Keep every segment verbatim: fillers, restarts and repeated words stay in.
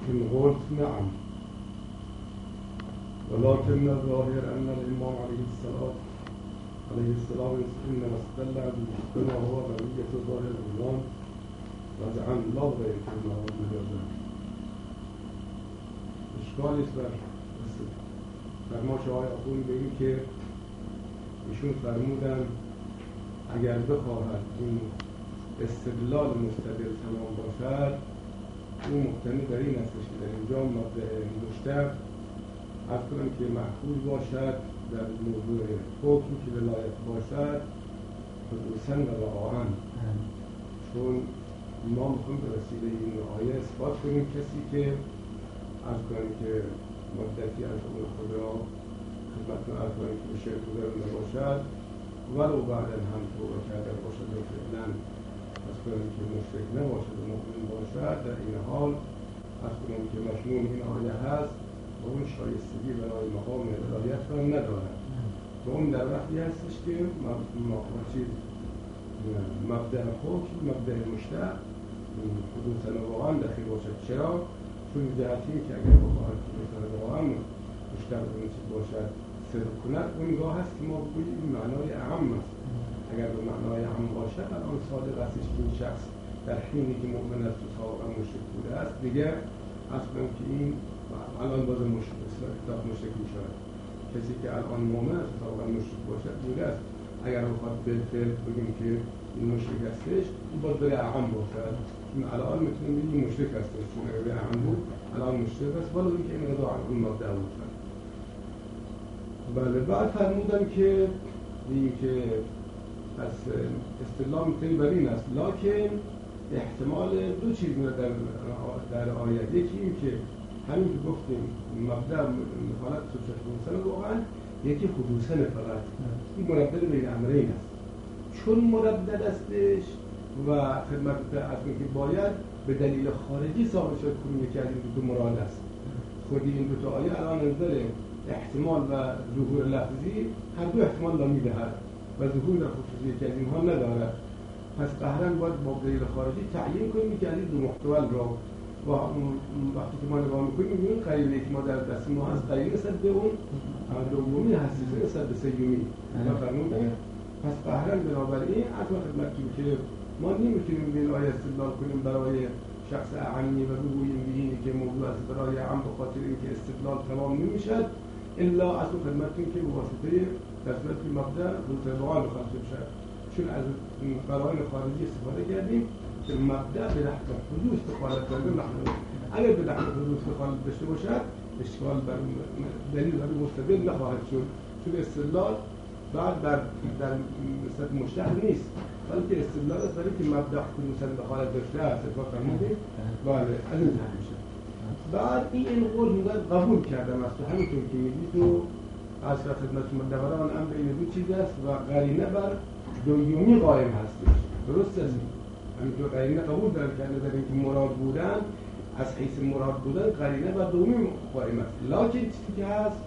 إن قلت نعم ولكن الظاهر أن الإمام عليه السلام عليه السلام إنما استدل بما هو بقية ظاهر الإمام رجعا لا غير كما هو مجازا. اشکالی است بر فرمایش آقای آخوندی به این که ایشون فرمودن اگر بخواهد این استدلال مستدل تمام باشد او مقتنی در این است که در اینجا مبدأ مشتق عرض کنم که محفوظ باشد در موضوع حکم که ولایت باشد خصوصا و رعاً، چون ما میخوایم به وسیله این آیه اثبات کنیم کسی که عرض کنم که مدتی از اون خدا خدمتتون عرض کنم که به شرک گذارنده باشد ولو بعدا هم توبه کرده باشد و فعلا عرض کنم که مشرک نباشد و مؤمن باشد، در این حال عرض کنم که مضمون این آیه هست و اون شایستگی برای مقام ولایت را ندارد و اون در وقتی هستش که مبدأ حکم مبدأ مشتق خصوصا واقعا دخیل باشد. چرا؟ چون جهتی که اگر بخواهد خصوصا واقعا مشتق باشد صدق کند اونگاه هست که ما بگوییم این معنای اعم است. اگر به معنای اعم باشد الان صادق هستش که این شخص در حینی که مؤمن است و سابقا مشرک بوده است دیگه اصلا که این الان باز مشرک مشرک می شود. کسی که الان مؤمن است و سابقا مشرک باشد بوده است اگر بخواد به فعل بگیم که این مشرک هستش این باز بره اعم باشد. چون الان میتونیم بگیم مشرک هستش چون اگر به اعم بود الان مشرک است ولی این که این رضا اون مبدأ بود. بله بعد فرمودن که این که از اصطلاح میتونی بر این است لکن احتمال دو چیز میاد در در آیه. یکی این که همین که گفتیم مبدأ حالت سوچت خصوصا واقعا یکی خصوصا فقط این مردد بین امرین است چون مردد استش و خدمت اصلا که باید به دلیل خارجی ثابت شد کنیم یکی از این دو مراد است. خودی این دو تا آیه الان نظر احتمال و ظهور لفظی هر دو احتمال را میدهد و ظهور خصوصی یکی از اینها ندارد. پس قهرن باید با دلیل خارجی تعیین کنیم که از این دو محتمل را و وقتی که ما نگاه میکنیم میبینیم قرینه که ما در دست ما از قرینه نسبت به اون دومی هستی نسبت به سیومی فرمودن. پس قهرن بنابراین اصلا خدمتتون که ما نمیتونیم به این آیه استدلال کنیم برای شخص اعمی و بگوییم بگیم که موضوع است برای عام به خاطر اینکه استدلال تمام نمیشد الا اصلا خدمتتون که به واسطه در صورت مبدأ روزوان خاص بشد. چون از قرائن خارجی استفاده کردیم که مبدأ به لحظه حدوث دخالت داره نحن اگر به لحظه حدوث دخالت داشته باشد اشکال بر دلیل بر مستدل نخواهد شد چون استدلال بعد در در نسبت مشتق نیست بلکه استدلال است برای که مبدأ حدوثا دخالت داشته است. اتفاق فرمودید؟ بله از این جهت میشه. بعد این این قول میگن قبول کردم است و همینطور که میگید و از خدمت مدبران امر این دو چیز است و قرینه بر دومی قائم هستش. درست است؟ همینطور قرینه قبول دارم کرده در اینکه مراد بودن از حیث مراد بودن قرینه بر دومی قائم است. لکن چیزی که هست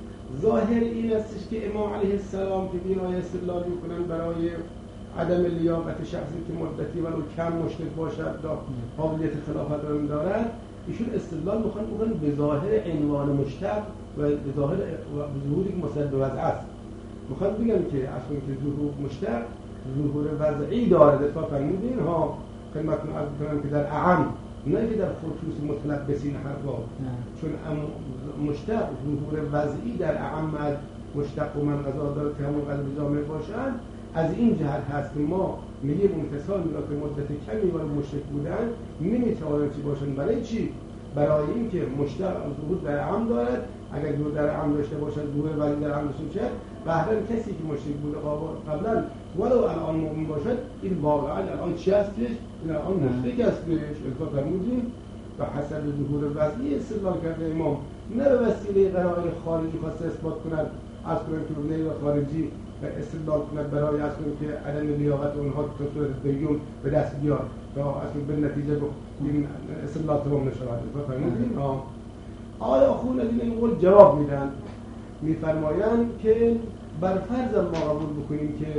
ظاهر این استش که امام علیه السلام که این آیه استدلال میکنن برای عدم لیاقت شخصی که مدتی ولو کم مشرک باشد قابلیت خلافت را دارد ایشون استدلال میخوان بکنن به ظاهر عنوان مشتق و به ظاهر ظهوری که مصدق وضع است. میخوان بگن که اصلا که ظهور مشتق ظهور وضعی دارد. اتفاق فرمودین ها خدمتتون عرض کنم که در اعم نه که در خصوص مطلق بسین حرفا چون مشتق ظهور وضعی در اعم از مشتق و منقضا دارد که همون قدر جامع باشند. از این جهت هست که ما میگیم امتصال میرا که مدت کمی ولی مشرک بودن نمیتوانند چی باشن. برای چی؟ برای این که مشتق ظهور در اعم دارد. اگر ظهور در اعم داشته باشد ظهور وضعی در اعم داشته باشد بهرن کسی که مشرک بوده قبلا ولو الان مؤمن باشد این واقعا الان چی هستش؟ این الان مشرک هستش. اتفاق فرمودیم و حسب ظهور وضعی استدلال کرده امام نه به وسیله قرائن خارجی خواسته اثبات کند از کنیم که بنیاد خارجی استدلال کند برای از کنیم که عدم لیاقت اونها به صورت بیون به دست بیاد تا اصلا به نتیجه این استدلال تمام نشود. فرمودیم آیا خون از این قول جواب میدن میفرمایند که بر فرض ما قبول بکنیم که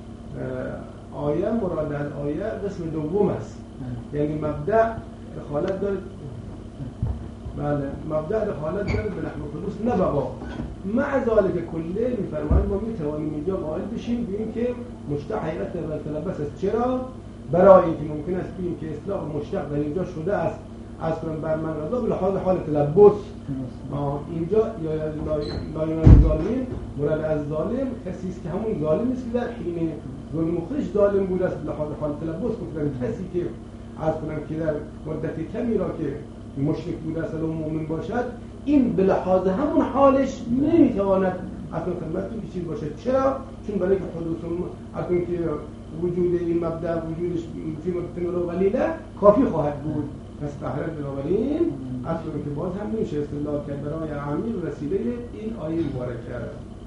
آیه مراد از آیه قسم دوم است یعنی مبدأ دخالت داره بله مبدأ دخالت داره به نحو خلوص نه بقا. مع ذلك کله میفرمایند ما میتوانیم اینجا قائل بشیم به این که مشتق حقیقت متلبس است. چرا؟ برای اینکه ممکن است بگیم که اصطلاح مشتق در اینجا شده است از کنم بر من رضا به لحاظ حال تلبس. اینجا یا لایون ظالم مراد از ظالم کسی است که همون ظالم است که در حین ظلم مخرج ظالم بوده است به لحاظ حال تلبس. گفتن کسی که از کنم که در مدت کمی را که مشرک بوده است و مؤمن باشد این به لحاظ همون حالش نمیتواند اصلا خدمتتون که چیز باشد. چرا؟ چون برای که حدوث اصلا که وجود این مبدأ وجودش فی مبدأ ولیله کافی خواهد بود. پس قهرت بنابراین اصلا که باز هم نمیشه استدلال کرد برای عمیر وسیله این آیه مبارکه.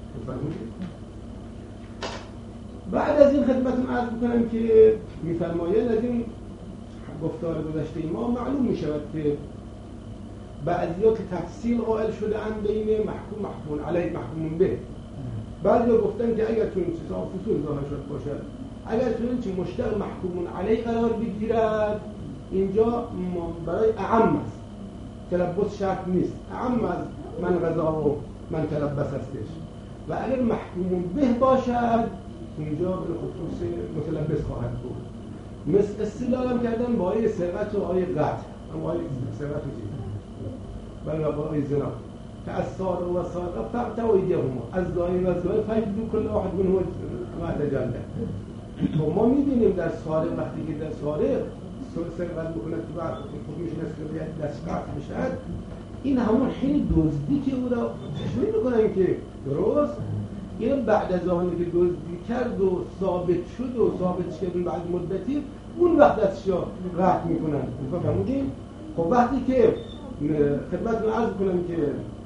بعد از این خدمتتون عرض می‌کنم که می‌فرمایند از این گفتار گذشته ما معلوم می‌شود که بعضی‌ها که تفصیل قائل شده‌اند بین محکوم محکوم علیه محکوم به. بعضی‌ها گفتن که اگر تو این چیزا فصول ظاهر شد باشد اگر تو این چه مشتق محکوم علیه قرار بگیرد اینجا برای اعم است، تلبس شرط نیست، اعم از من غذا و من تلبس هستش. و اگر محکوم به باشد اینجا به خصوص متلبس خواهد بود. مثل استدلال کردن با آیه سرقت و آیه قتل، اما آیه سرقت و چیز بله با آیه زنا که از سارق و سارقه فقط و ایدیهما از زانی و زانی فجلدوا کل واحد منهما ما تجلد. خب ما می‌بینیم در سارق وقتی که در سارق سرقت بکنه که بعد حکمش نسبت دست قطع بشد این همون حین دزدی که او را تشریح می‌کنن که درست این بعد از آنی که دزدی کرد و ثابت شد و ثابت شد بعد مدتی اون وقت دستش را قطع می‌کنن. فهمیدیم؟ خب وقتی که خدمتتون عرض کنم که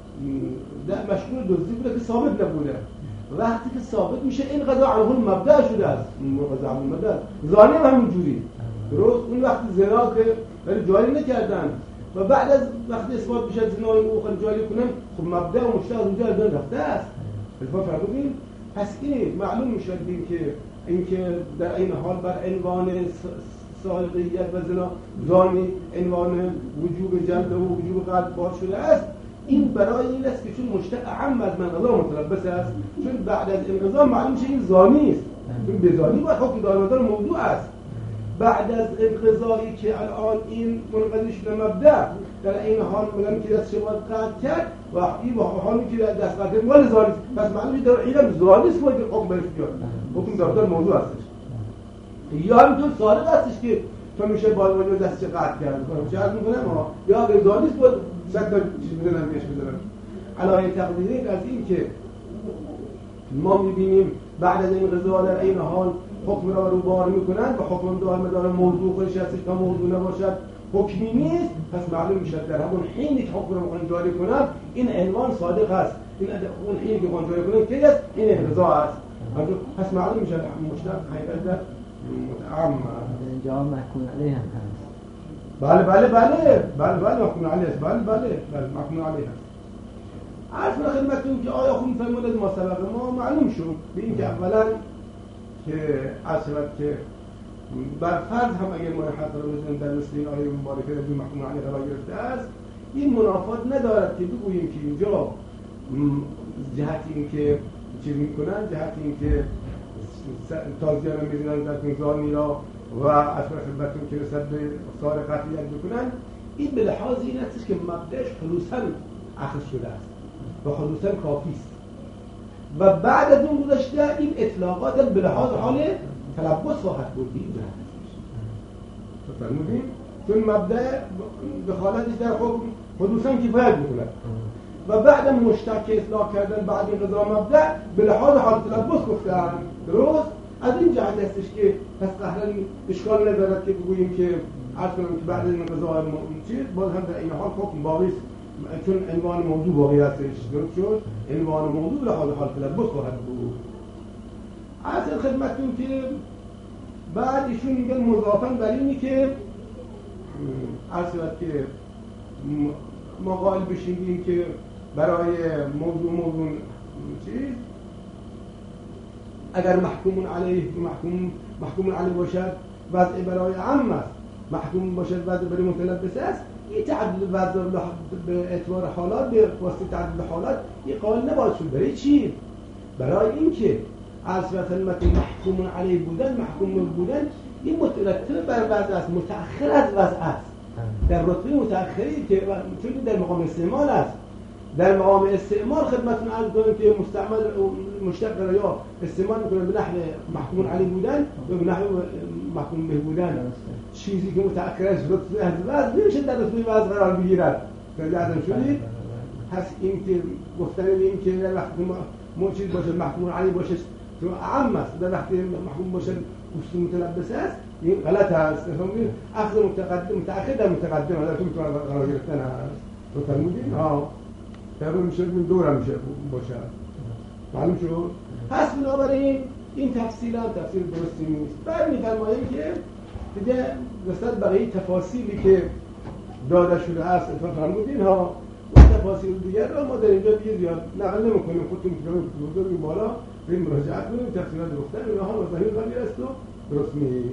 مشغول دزدی بوده که ثابت نبوده، وقتی که ثابت میشه این قضا علیه المبدأ شده است، قضا علیه المبدأ ظالم همین جوری درست. اون وقتی زنا که ولی جاری نکردن و بعد از وقتی اثبات بشه زنا رو خود جاری کنن خب مبدأ و مشتق اونجا از بین رفته است. الفا فرمودیم پس این معلوم میشه ببین که اینکه در این حال بر عنوان سارقیت و زنا زانی عنوان وجوب جلد و وجوب قلب باز شده است. این برای این است که چون مشتق اعم از من قضا متلبس است، چون بعد از انقضا معلوم میشه این زانی است، چون به زانی باید حکم دار موضوع است. بعد از انقضایی که الان این منقضی شده مبدأ در این حال میگن که دست شما قطع کرد و این حالی که دست قطع کرد ولی زانی، پس معلومه در اینم زانی است باید حکم برش بیاد، حکم دار موضوع هستش. یا همینطور سارق هستش که تو میشه باید باید دستش قطع کرد چه عرض میکنم ها، یا اگر زانی است باید صد تا چیز بدنم بهش بدنم. علایه تقدیری از این که ما میبینیم بعد از این قضا در این حال حکم را رو بار میکنند و حکم دار مدار موضوع خودش هستش تا موضوع نباشد حکمی نیست، پس معلوم میشه در همون حینی که حکم را میخوان جاری کنند این عنوان صادق هست، این اون حینی که میخوان جاری کنند که است این انقضا است. پس معلوم میشه مشتق حقیقت متعم اینجا محکوم علیه هم هست. بله بله بله بله بله محکوم علیه است. بله بله بله محکوم علیه است. عرض من خدمتتون که آیا خون فرمود از ما سبق ما معلوم شد به این که اولا که اصلا که بر فرض هم اگر ما حتی رو بزنیم در مثل این آیه مبارکه ربی محکوم علیه قرار گرفته است این منافات ندارد که بگوییم که اینجا جهت این که چیز میکنن جهت این که تازیان رو میزنن در کنزانی را و اصلا خدمتتون که رسد به سار قطعیت بکنن این به لحاظ این هستش که مبدأش خلوصاً اخذ شده است و خلوصاً کافی است و بعد از اون گذشته این اطلاقات به لحاظ حال تلبس خواهد بود اینجا فرمودیم چون مبدأ دخالتش در حکم خلوصاً کفایت می‌کند و بعد مشتق اصلاح کردن بعد این قضا مبدأ به لحاظ حال تلبس گفتن درست. از این جهت هستش که پس قهرن اشکال ندارد که بگوییم که عرض کنم که بعد این قضا چیز باز هم در این حال حکم باقی است چون عنوان موضوع باقی هستش درست شد عنوان موضوع لحاظ حال تلبس خواهد بود. از خدمتتون که بعد ایشون میگن مضافاً بر اینی که عرض شد که ما قائل بشیم که برای موضوع موضوع چیز اگر محکوم علیه محکوم محکوم علیه باشد وضع برای عام است، محکوم باشد وضع برای متلبس است، این تعدد وضع به اعتبار حالات به واسطه تعدد حالات این قائل نباید شد. برای چی؟ برای اینکه از خدمت محکوم علیه بودن، محکوم بودن این مترتب بر وضع است، متأخر از وضع است. در رتبه متأخری که چون در مقام استعمال است، در مقام استعمال خدمتتون عرض کنم که مستعمل مشتق را یا استعمال میکنه به نحو محکوم علیه بودن یا به نحو محکوم به بودن. چیزی که متأخر از رتبه از وضع نمیشه در رتبه وضع قرار بگیرد. فهمیدن شدید؟ پس این که گفتن این که در وقتی ما چیز باشه محکوم علیه باشه تو عام است، در وقتی محکوم باشه اصول متلبس است، این غلط است. فهمیدید؟ اخذ متقدم متأخر در متقدم در تو قرار گرفتن است. تو فرمودید؟ ها. در میشه این دور میشه باشه. معلوم شد؟ پس بنابراین این تفصیل هم تفصیل درستی نیست. بعد میفرماییم که دیگه نسبت بقیه تفاصیلی که داده شده است فرمودین ها، اون تفاصیل دیگر را ما در اینجا دیگه زیاد نقل نمی‌کنیم. خودتون کتاب بزرگ بالا به مراجعه کنیم، تفصیلات گفتن اینها مفاهیم غیر است و درست نیست.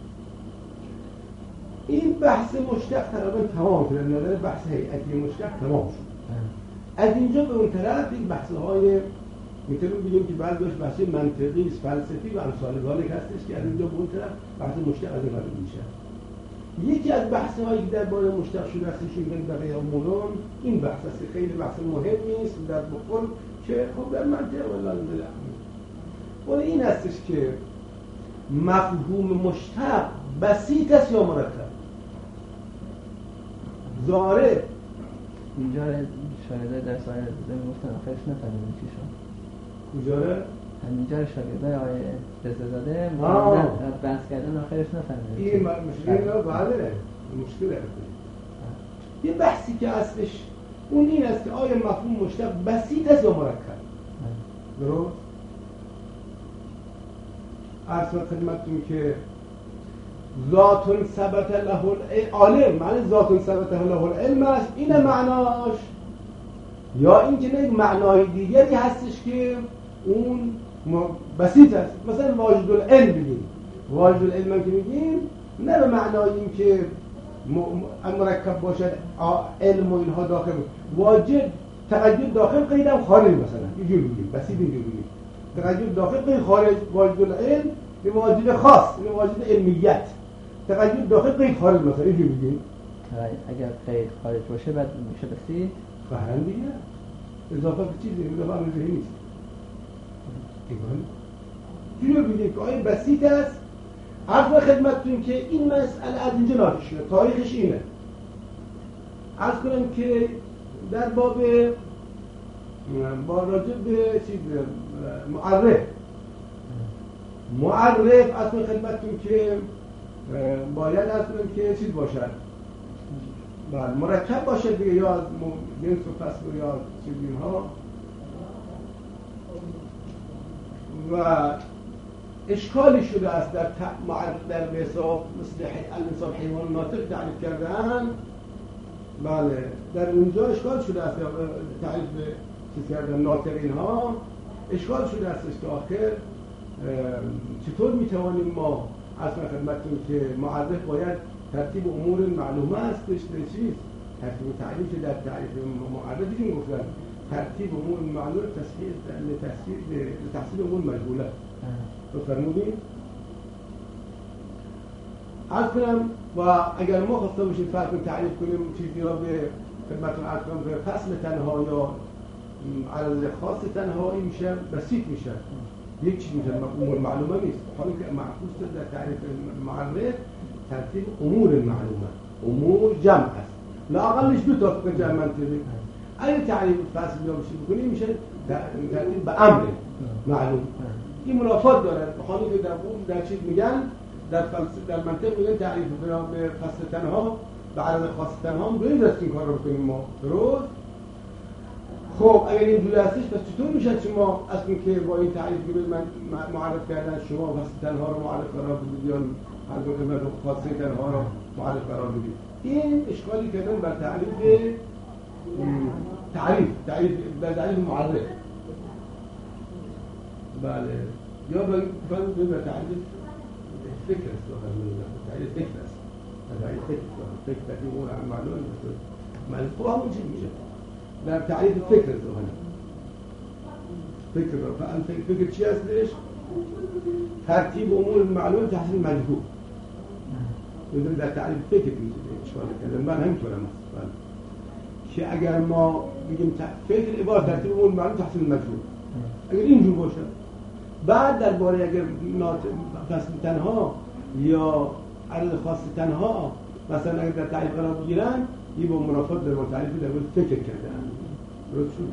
این بحث مشتق تقریبا تمام شد. نظر بحث هیئتی مشتق تمام شد. از اینجا به اون طرف این بحث‌های میتونیم بگیم که بعد داشت بحث منطقی، فلسفی و امثال ذالک هستش که از اینجا به اون طرف بحث مشتق از این قبیل میشه. یکی از بحث‌هایی که درباره مشتق شده هستش این بقیه امورون این بحث است که خیلی بحث مهمی است در بخور که خب در منطق والله ولی این هستش که مفهوم مشتق بسیط است یا مرکب؟ ظاهره اینجا شاگردای در سایر زمین گفتن آخرش نفهمیدیم چی شد. کجا ره؟ همینجا شاگردای آقای رضازاده بحث کردن آخرش نفهمیدیم. این مشکل رو بله مشکل هست. یه بحثی که اصلش اون این است که آیا مفهوم مشتق بسیط است یا مرکب؟ درست؟ عرض خدمتتون که ذات ثبت له العلم، معنی ذات ثبت له العلم است این معناش، یا اینکه نه معنای دیگری هستش که اون بسیط است. مثلا واجد العلم بگیم، واجد العلم که میگیم نه به معنای این که مرکب باشد علم و اینها داخل، واجد تقید داخل قیدم خارج، مثلا اینجور بگیم بسیط اینجور بگیم تقید داخل قید خارج. واجد العلم به واجد خاص، به واجد علمیت، تقید داخل قید خارج، مثلا اینجور بگیم. اگر قید خارج باشه بعد میشه بسیط فهم دیگه اضافه به چیزی اضافه به ذهنی نیست. اینجور بگیم که آیا بسیط است. عرض خدمتتون که این مسئله از اینجا ناشی شده، تاریخش اینه. عرض کنم که در باب با راجع به چیز معرف معرف اصلا خدمتتون که باید اصلا که چیز باشد، بله مرکب باشد دیگه، یا از جنس و فصل یا چیز اینها. و اشکالی شده است در معرف در حساب مثل الانسان حیوان ناطق تعریف کردن. بله در اونجا اشکال شده است تعریف چیز کردن ناطق اینها اشکال شده است که آخر چطور میتوانیم ما اصلا خدمتتون که معرف باید ترتیب امور معلومه هستش به چیز ترتیب تعریف در تعریف معرفی که گفتن ترتیب امور معلومه تصحیح تفسیر تحصیل امور مجهوله. تو فرمودین عرض کنم و اگر ما خواسته باشیم فرق تعریف کنیم چیزی را به خدمتتون عرض کنم به فصل تنها یا عرض خاص تنهایی میشه بسیط میشه، یک چیز میشه امور معلومه نیست. حالا که معکوس در تعریف معرف ترتیب امور معلومه، امور جمع است، لااقلش دو تا فکر جمع منطقی. اگه تعریف فصل یا بشی بکنیم میشه ترتیب به امر معلوم. این منافات داره. حالا که در اون در چیز میگن در فلسفه در منطق میگن تعریف به فصل تنها به عرض خاص تنها باید دست این کار رو بکنیم ما. درست؟ خب اگر اینجوری هستش پس چطور میشه شما از اون که با این تعریف که من معرف کردن شما فصل تنها رو معرف قرار بدید یا از اون قیمت خاصه تنها رو معرف قرار بدید؟ این اشکالی کردن بر تعریف تعریف تعریف بر تعریف معرف. بله یا باید به تعریف فکر است، تعریف فکر است. تعریف فکر فکر تعریف اون معلومه ملفوظ همون چی میشه در تعریف فکر ظاهرا فکر رو فعلا فکر فکر چی هستش؟ ترتیب امور معلوم تحصیل مجهول میدونی در تعریف فکر میشه اشکال کردن من همینطورم هست که اگر ما بگیم فکر عبارت ترتیب امور معلوم تحصیل مجهول اگر اینجور باشه بعد درباره اگر فصل تنها یا عدد خاص تنها مثلا اگر در تعریف قرار بگیرن یه با منافات در تعریف در مورد فکر کردن درست شد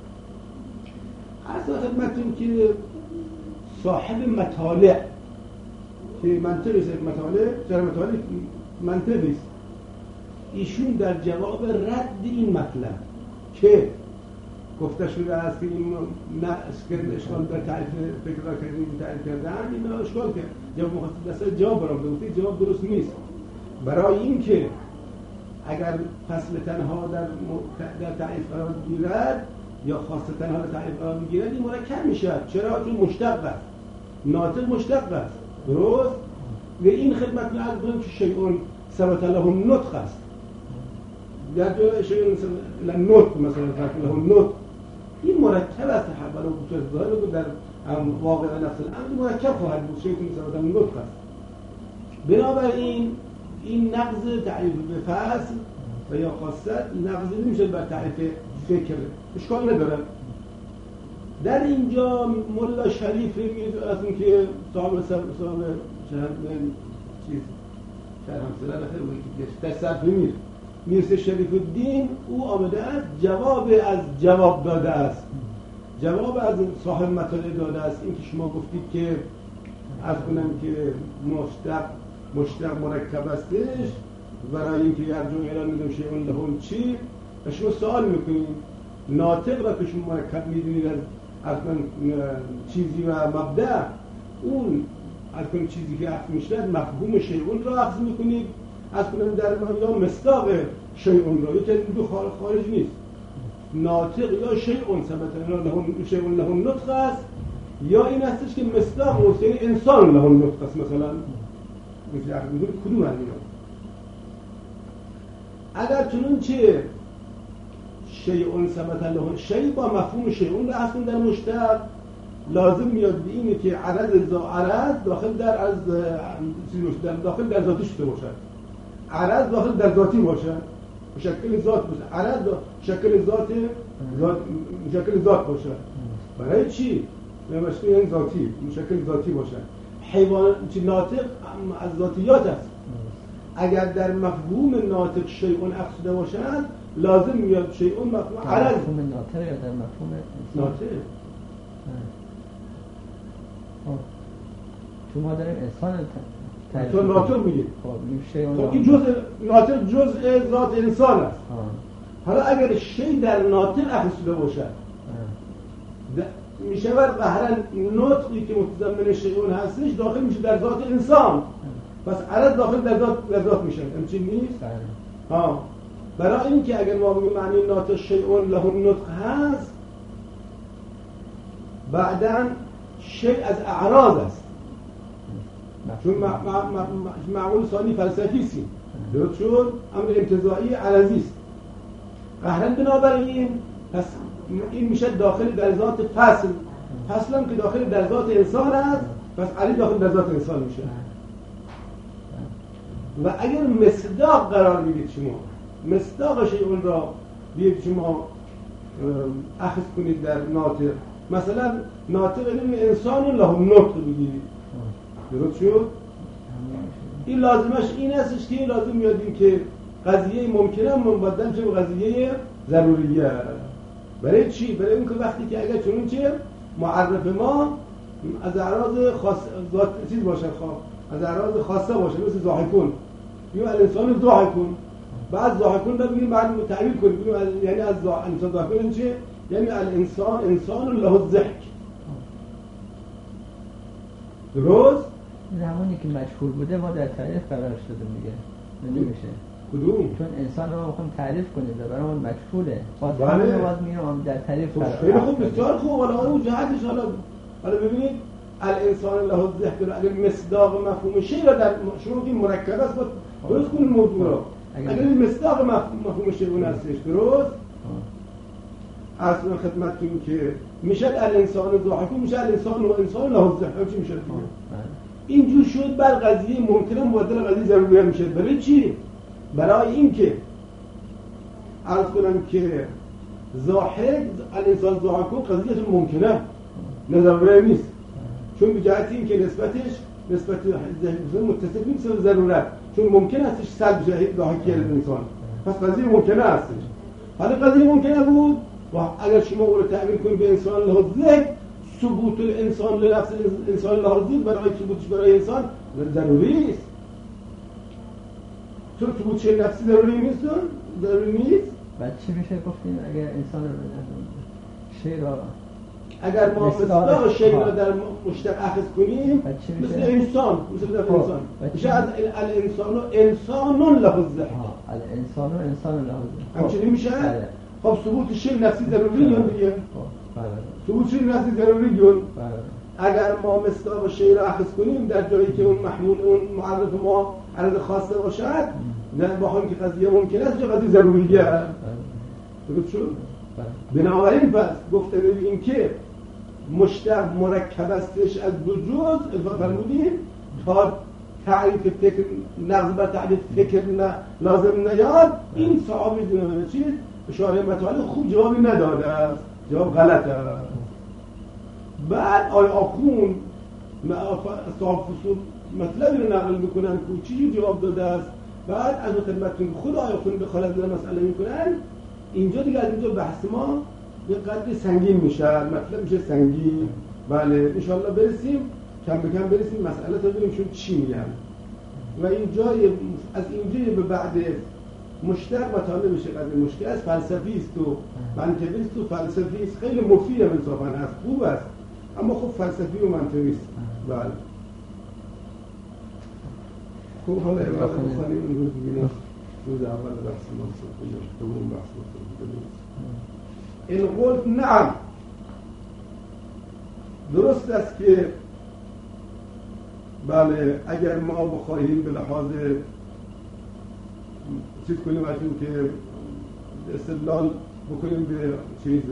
اصلا خدمتون که صاحب مطالع که منطقی است مطالع چرا مطالع منطقی است ایشون در جواب رد این مطلب که گفته شده است که این نه اسکن اشکال در تعریف فکر را کردن تعریف کردن اینا اشکال کرد جواب مخاطب دست جواب برام بوده جواب درست نیست برای این که اگر فصل تنها در در تعریف قرار بگیرد یا خاص تنها در تعریف قرار بگیرد این مرکب میشه چرا چون مشتق است ناطق مشتق است درست و این خدمت میاد که شیء ثبت له النطق است یا جو شیء النطق مثلا ثبت له النطق این مرکب است حالا به طور ظاهر در واقع نفس الامر مرکب خواهد بود شیء ثبت له النطق است بنابراین این نقض تعریف به فصل و یا خاصت نقض نمیشه بر تعریف فکر اشکال نداره در اینجا مولا شریف میگه که صاحب صاحب شهر چیز شهر همسله خیلی تصرف میر میرسه شریف الدین او آمده است جواب از جواب داده است جواب از صاحب مطالعه داده است این که شما گفتید که عرض کنم که مشتق مشتق مرکب استش برای اینکه یرجو اعلان میدون شیعون لهون چی و شما سوال میکنید ناطق را که شما مرکب میدونید از اصلا چیزی و مبدأ اون اصلا چیزی که اخذ میشه مفهوم شیعون را اخذ میکنید از کنم در یا مصداق شیعون را یکی دو خارج نیست ناطق یا شیعون ثبت لهون شیعون لهون نطق است یا این هستش که مصداق است یعنی انسان لهون نطق است مثلا مثل اخذ میدونید کدوم هست اگر چنون چه شیء ثبت له شیء با مفهوم شیء را اصلا در مشتق لازم میاد به اینه که عرض ذا عرض داخل در از در داخل در ذاتی شده باشد عرض داخل در ذاتی باشد شکل ذات باشه عرض شکل ذات ذات شکل ذات باشد برای چی نمیشه این ذاتی شکل ذاتی باشد حیوان چی ناطق از ذاتیات است اگر در مفهوم ناطق شیء اخذ باشد لازم میاد شیء مفهوم عرض مفهوم ناطق یا در مفهوم ناطق چون ما داریم انسان تعریف تو ناطق میگید خب این جزء ناطق جزء ذات انسان است آه. حالا اگر شیء در ناطق اخذ باشد میشه ور قهرن نطقی که متضمن شیء هستش داخل میشه در ذات انسان پس عرض داخل در ذات در ذات میشه همچین نیست ها برای اینکه اگر ما بگیم معنی ناطق شیء له النطق هست بعداً شیء از اعراض است چون معمول ثانی فلسفی است درست شد امر انتزاعی عرضی است قهرن بنابراین پس این میشه داخل در ذات فصل فصل هم که داخل در ذات انسان است پس علی داخل در ذات انسان میشه و اگر مصداق قرار میدید شما مصداق شیء را بیاید شما اخذ کنید در ناطق مثلا ناطق علم انسان له النطق بگیرید درست شد این لازمش این هستش که لازم میادیم که قضیه ممکنه مبدل شه به قضیه ضروریه برای چی؟ برای اینکه وقتی که اگر چنون چه معرف ما از اعراض خاص ذات چیز باشه از اعراض خاصه باشه مثل ضاحکون یا الانسان ضاحکون بعد ضاحکون رو بگیم بعد تعبیر کنیم یعنی از انسان ضاحکون چه؟ یعنی الانسان انسان له الضحك درست؟ زمانی که مجهول بوده ما در تعریف قرار شده میگه نمیشه کدوم؟ چون انسان رو میخوام تعریف کنیم و برای اون مجهوله باز بله. همون باز میگم در تعریف قرار خیلی خوب بسیار خوب ولی اون جهتش حالا حالا ببینید الانسان له الضحك اگر مصداق مفهوم شیء را در شما که مرکب است با درست کنیم موضوع رو. اگر این مصداق مفهوم شیعون هستش درست اصلا خدمتتون که میشه الانسان ضاحک میشه الانسان و انسان لحظه همچی میشه دیگه اینجور شد بر قضیه ممکنه مبادل قضیه ضروری میشه. برای چی؟ برای این که عرض کنم که ضاحک الانسان ضاحک قضیه ممکنه نه ضروری نیست، چون به جهت این که نسبتش نسبت متصل نیست به ضرورت، چون ممکن هستش سلب ضاحکی الانسان، پس قضیه ممکنه هستش. حالا قضیه ممکنه بود و اگر شما او رو تعبیر کنید به انسان لحظه، ثبوت الانسان لنفس انسان لحظه برای ثبوتش برای انسان ضروری است. چون ثبوتش نفسی ضروری نیست ضروری نیست. بعد چی میشه گفتیم اگر انسان رو شی را اگر ما مصداق شی را در مشتق اخذ کنیم مثل انسان مثل در انسان میشه از الانسان انسان لحظه الانسان انسان لحظه همچنین میشه. خب ثبوت شی نفسی ضروری یا دیگه ثبوت شی نفسی ضروری یا اگر ما مصداق شی را اخذ کنیم در جایی که اون محمول اون معرف ما عرض خاصه باشد نه با هم که قضیه ممکن است یا قضیه ضروریه درست شد. بنابراین پس گفته ببین که مشتق مرکب استش از دو جز اضافه فرمودیم تا تعریف فکر نقض بر تعریف فکر نه لازم نیاد. این صحابی دونه چیز اشاره مطالب خوب جوابی نداده است، جواب غلطه. بعد آی آخون صاحب فصول مطلبی رو نقل میکنن که چی جواب داده است. بعد از خدمتتون خود آی آخون دخالت در مسئله میکنن. اینجا دیگه از اینجا بحث ما یه قدری سنگین میشه، مطلب میشه سنگین. بله انشاءالله برسیم کم به کم برسیم مسئله تا ببینیم شون چی میگن. و اینجا از اینجا به بعد مشتق مطالب بشه قدری مشکل است، فلسفی است و منطقی است و فلسفی است، خیلی مفید انصافا هست، خوب است، اما خب فلسفی و منطقی است. بله خوب حالا عبارت بخوانیم این روز ببینیم روز اول بحث ما سخونیم دوم بحث بخونیم. این قلت نعم درست است که بله اگر ما بخواهیم به لحاظ چیز کنیم وقتی که استدلال بکنیم به چیز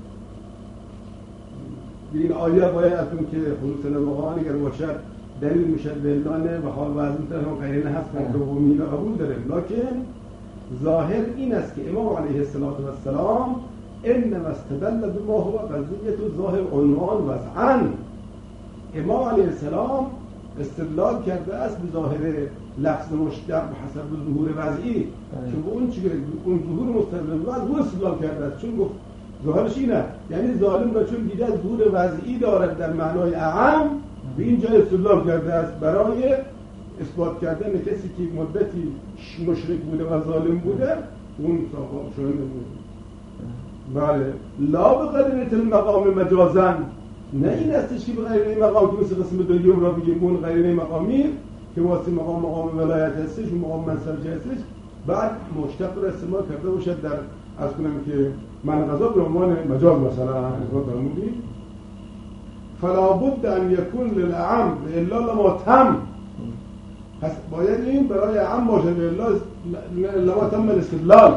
به این آیه باید از اون که خلوص نبغان اگر باشد دلیل میشد به اعلانه و حال وزن تنها قرینه هست و دومی را قبول داریم. لکن ظاهر این است که امام علیه السلام انما استدل بما هو قضیه ظاهر عنوان وضعا. امام علیه السلام استدلال کرده است به ظاهر لفظ مشتق به حسب ظهور وضعی، چون اون چیزی اون ظهور مستقل وضع استدلال کرده است، چون گفت ظاهرش اینه یعنی ظالم را چون دیده ظهور وضعی دارد در معنای اعم به اینجا استدلال کرده است برای اثبات کردن کسی که مدتی مشرک بوده و ظالم بوده اون صاحب شده بود. بله لا به قرینه المقام مجازن، نه این استش که به قرینه مقام که مثل قسم دوم را بگیم اون قرینه مقامی که واسه مقام مقام ولایت هستش و مقام منصبی هستش بعد مشتق را استعمال کرده باشد در از کنم که من قضا به عنوان مجاز مثلا اثبات فرمودید. فلا بد ان یکون للعم الا لما تم، پس باید این برای عم باشه الا لما تم الاستدلال.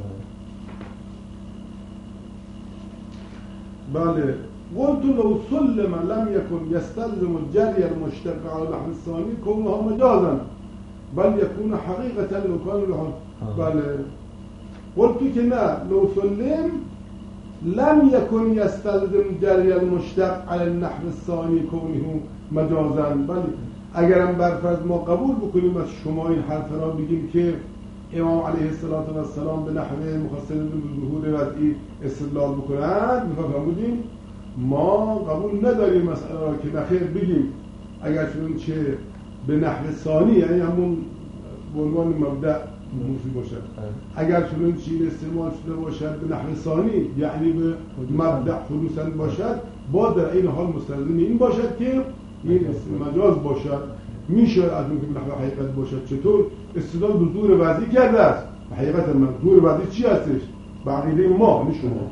بله قلت لو سلم لم يكن يستلزم الجري المشتق على اللحن الثاني كونه مجازا بل يكون حقيقة لو كان له. بله قلت كنا لو سلم لم يكن يستلزم جري المشتق على النحو الثاني كونه مجازا بل اگرم برفرض ما قبول بکنیم از شما این حرف را بگیم که امام علیه السلام به نحو مخصص به ظهور وضعی استدلال بکنند میفهمونیم ما قبول نداریم مسئله را که بخیر بگیم اگر چون چه به نحو ثانی یعنی همون به عنوان مبدأ موضوع باشد، اگر چون چیز استعمال شده باشد به نحو ثانی یعنی به مبدأ خلوصا باشد با در این حال مستلزم این باشد که این مجاز باشد. میشه از اون که به نحو حقیقت باشد. چطور استدلال به ظهور وضعی کرده است؟ حقیقت من ظهور وضعی چی هستش؟ به عقیده ما نه شما.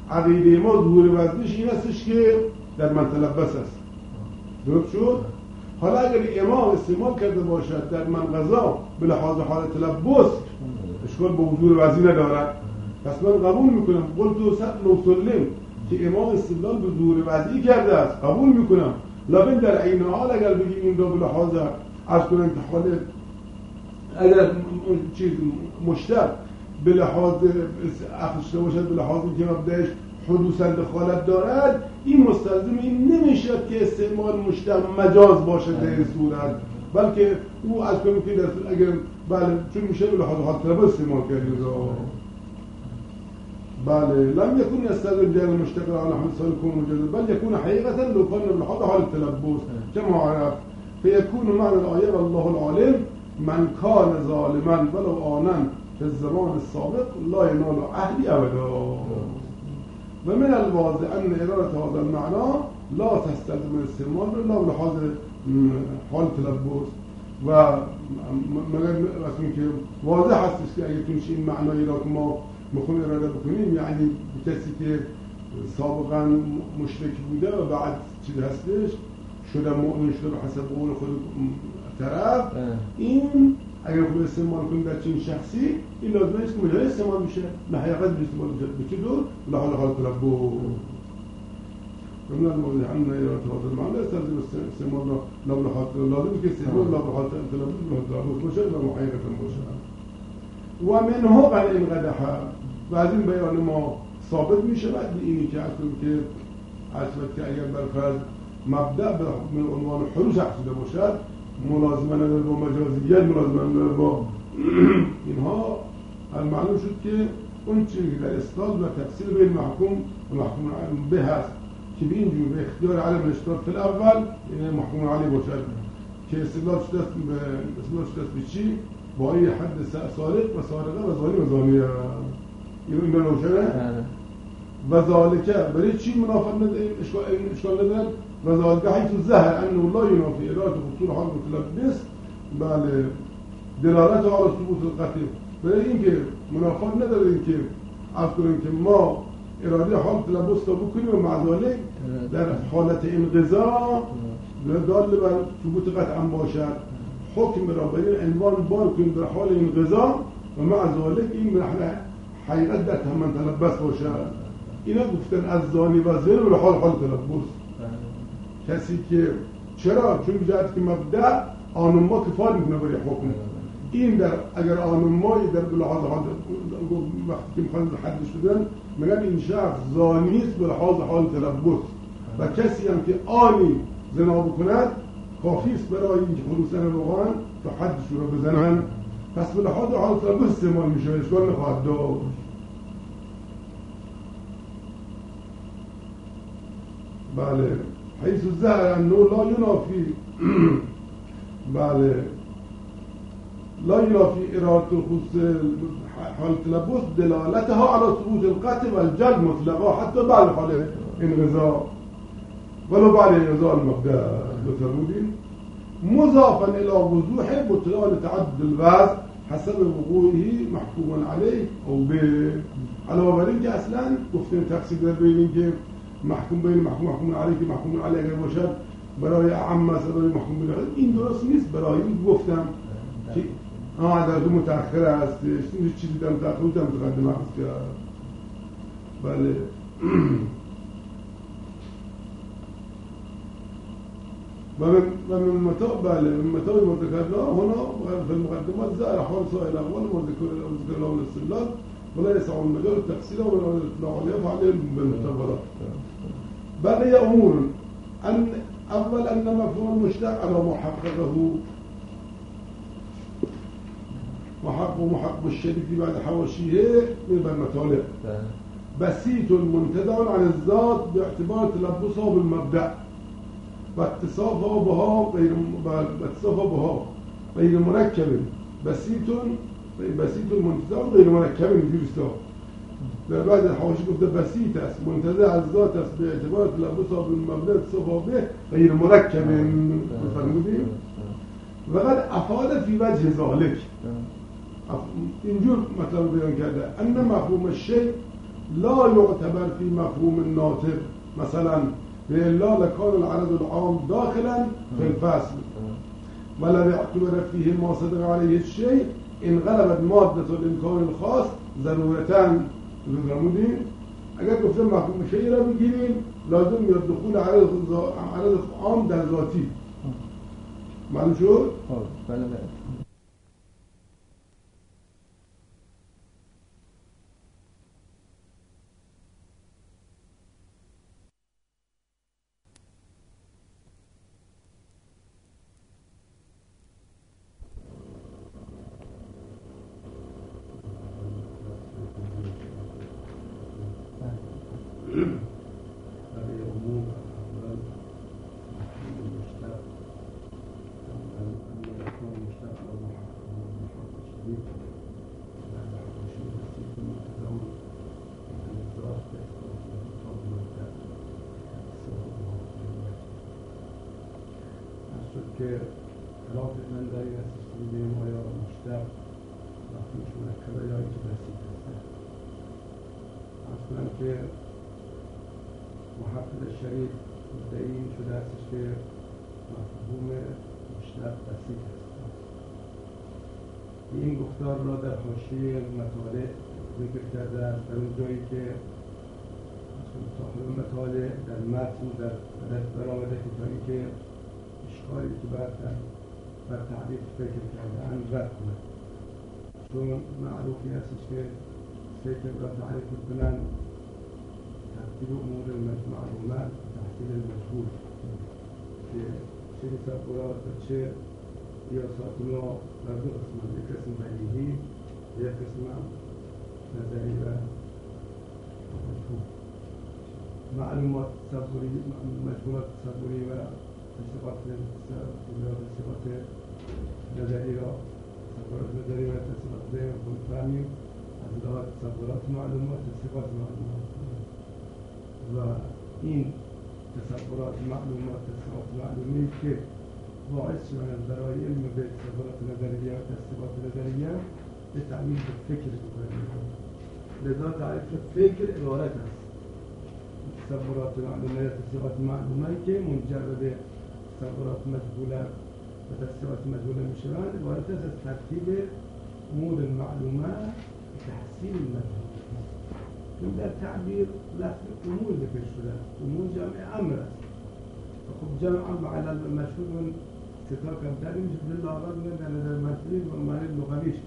عقیده ما ظهور وضعیش این هستش که در من تلبس است. درست شد؟ حالا اگر امام استعمال کرده باشد در منقضا به لحاظ حال تلبس اشکال به حضور وضعی ندارد، پس من قبول میکنم قلت لو سلم که امام استدلال به ظهور وضعی کرده است، قبول میکنم، لکن در عین حال اگر بگیم این را به لحاظ از کنم که حال اگر چیز مشتق به لحاظ اخذ باشد به لحاظ اینکه مبدأش حدوثاً دخالت دارد، این مستلزم این نمیشد که استعمال مشتق مجاز باشد در این صورت، بلکه او از کنم که در صورت اگر بله چون میشه به لحاظ حال تلبس استعمال کردید بله لم يكن يستلزم جعل المشتق على حال يكون مجازا بل يكون حقيقة لو كان بالحال حال التلبس كما عرف فيكون معنى الآية والله العالم من كان ظالما ولو آنا في الزمان السابق لا ينال عهدي أبدا. ومن الواضح أن إرادة هذا المعنى لا تستلزم الاستعمال إلا بلحاظ حال التلبس و مثلا که واضح هستش که اگه تونش این معنایی را که ما میخوام اراده بکنیم یعنی کسی که سابقا مشرک بوده و بعد چیز هستش شده مؤمن شده به حسب قول خود طرف این اگر خوب استعمال کنیم در چین شخصی این لازمه است که مجاز استعمال میشه نه حقیقت استعمال میشه به چه دور؟ لحال حال تلبو ومن الموضوع أن إرادة هذا المعنى يستلزم استعمال لو لحال لازم که استعمال لو لحال تلبو باشه و حقیقت باشه ومنه قال این قدحه و از این بیان ما ثابت می شود به اینی که اصلا که اصلا که اگر برفرض مبدأ به عنوان حروف احسوده باشد ملازمه نداره با مجازیت ملازمه نداره با اینها معلوم شد که اون چیزی که در اصطلاح و تفسیر بین محکوم و محکوم به هست که به اینجور به اختیار علم الاشتراط فی الاول محکوم علی باشد که استدلال شده است به استدلال شده است به چی؟ با این حد سارق و سارقه و ظالم و ظالمیه این رو روشنه و ذالکه برای چی منافت نداره اشکال نداره و ذالکه حیث الزهر انه لا ینافی اراده خصول حال متلبس بله دلالت على ثبوت القطع برای اینکه منافت نداره اینکه عرض کنیم که ما اراده حال تلبس را بکنیم و مع ذالک در حالت انقضا دال بر ثبوت قطع باشد حکم را به این عنوان بار کنیم در حال انقضا و مع ذالک این حقیقت در تمام تلبس باشد. اینا گفتن از زانی و زیر و حال حال تلبس کسی که چرا؟ چون بجهت که مبدأ آنما کفار میکنه برای حکم این در اگر آنمایی در بلحاظ حال وقتی که میخوان حدش بدن میگن این شخص زانیست بلحاظ حال تلبس و کسی هم که آنی زنا بکند کافیست برای این خلوصن روغان تا حدش رو بزنن پس به لحاظ حال تلبس استعمال میشه اشکال نخواهد داشت. بله حیث الظهر انه لا ینافی بله لا ینافی اراده خصوص حال تلبس دلالتها على ثبوت القطع والجلب مطلقا حتی بعد حال انقضا ولو بعد انقضاء المبدأ بفرمودين مضافا الى وضوح بطلان تعدد الوضع حسب وقوعه محكوما عليه او به علاوه بر اینکه اصلا گفتیم تفسیر در بین که محکوم بین محکوم محکوم علیه که محکوم علیه اگر باشد برای اعم مثلا برای محکوم بین این درست نیست برای این گفتم که آه در تو متأخر هستش این چیزی در متأخر در متقدم هست کرد بله و من متى بله من متى المذكرنا هنا في المقدمات زائر حال سائر الأقوال والذكر الذكر له الاستدلال ولا يسع المجال التفصيل ولا العليا فعليه بالمعتبرات. بقي أمور أن أول أن مفهوم المشتق على محققه محقق ومحقق الشريك بعد حواشيه من المطالب بسيط منتدع عن الذات باعتبار تلبسه بالمبدأ واتصافه بها غير واتصافه بها غير مركب بسيط بسيط منتزع غير مركب جوسته در بعد الحواشي قلت بسيط است منتزع الذات است باعتبار تلبسه بالمبدأ اتصافه به غير مركب فرمودیم وقد افاد في وجه ذلك اینجور مطلب بیان کرده ان مفهوم الشيء لا يعتبر في مفهوم الناطق مثلا به الا لکان العرض العام داخلا في الفصل ولو اعتبر فيه ما صدق عليه الشيء انقلبت ماده الامکان الخاص ضرورتاً بفرمودین اگر گفتم مفهوم شیء را بگیریم لازم میاد دخول عرض عرض عام در ذاتی معلوم شد؟ بله بله که خلاف من در این اساسی بیم آیا مشتق وقتی که مرکبه یا اینکه بسیط هستن از کنم که محفظ شریف مدعی شده هستش که مفهوم مشتق بسیط هست این گفتار را در حاشیه مطالع ذکر کرده است در اون جایی که صاحب مطالع در متن در برآمده کتابی که اشکالی که باید بر تعریف فکر کرده اند رد کنند چون معروفی هستش که فکر را تعریف کنند ترتیب امور معلومه تحصیل المجهول که چه تصورات و چه قیاسات ما در دو قسم یک قسم بدیهی یک قسم نظری و مفهوم معلومات تصوری مجهولات تصوری و صفات صفات نظری را تصورات نظری و صفات مفهوم فهمیم از لحاظ تصورات معلومات صفات معلومات و این تصورات معلومات صفات معلومی که باعث شدن برای علم به تصورات نظریه و صفات نظریه به تعبیر به فکر بکنیم لذا تعریف فکر عبارت است تصورات معلومه تصورات معلومه که منجر به تصورات مجهوله و تصورات مجهوله میشوند عبارت است از ترتیب امور معلومه تحصیل مجهول چون در تعبیر لفظ امور ذکر شده امور جمع امر است خب جمع امر علل مشهور ستار کمتری میشه دل آغاز میاد در نظر مجهولی و معنی لغویش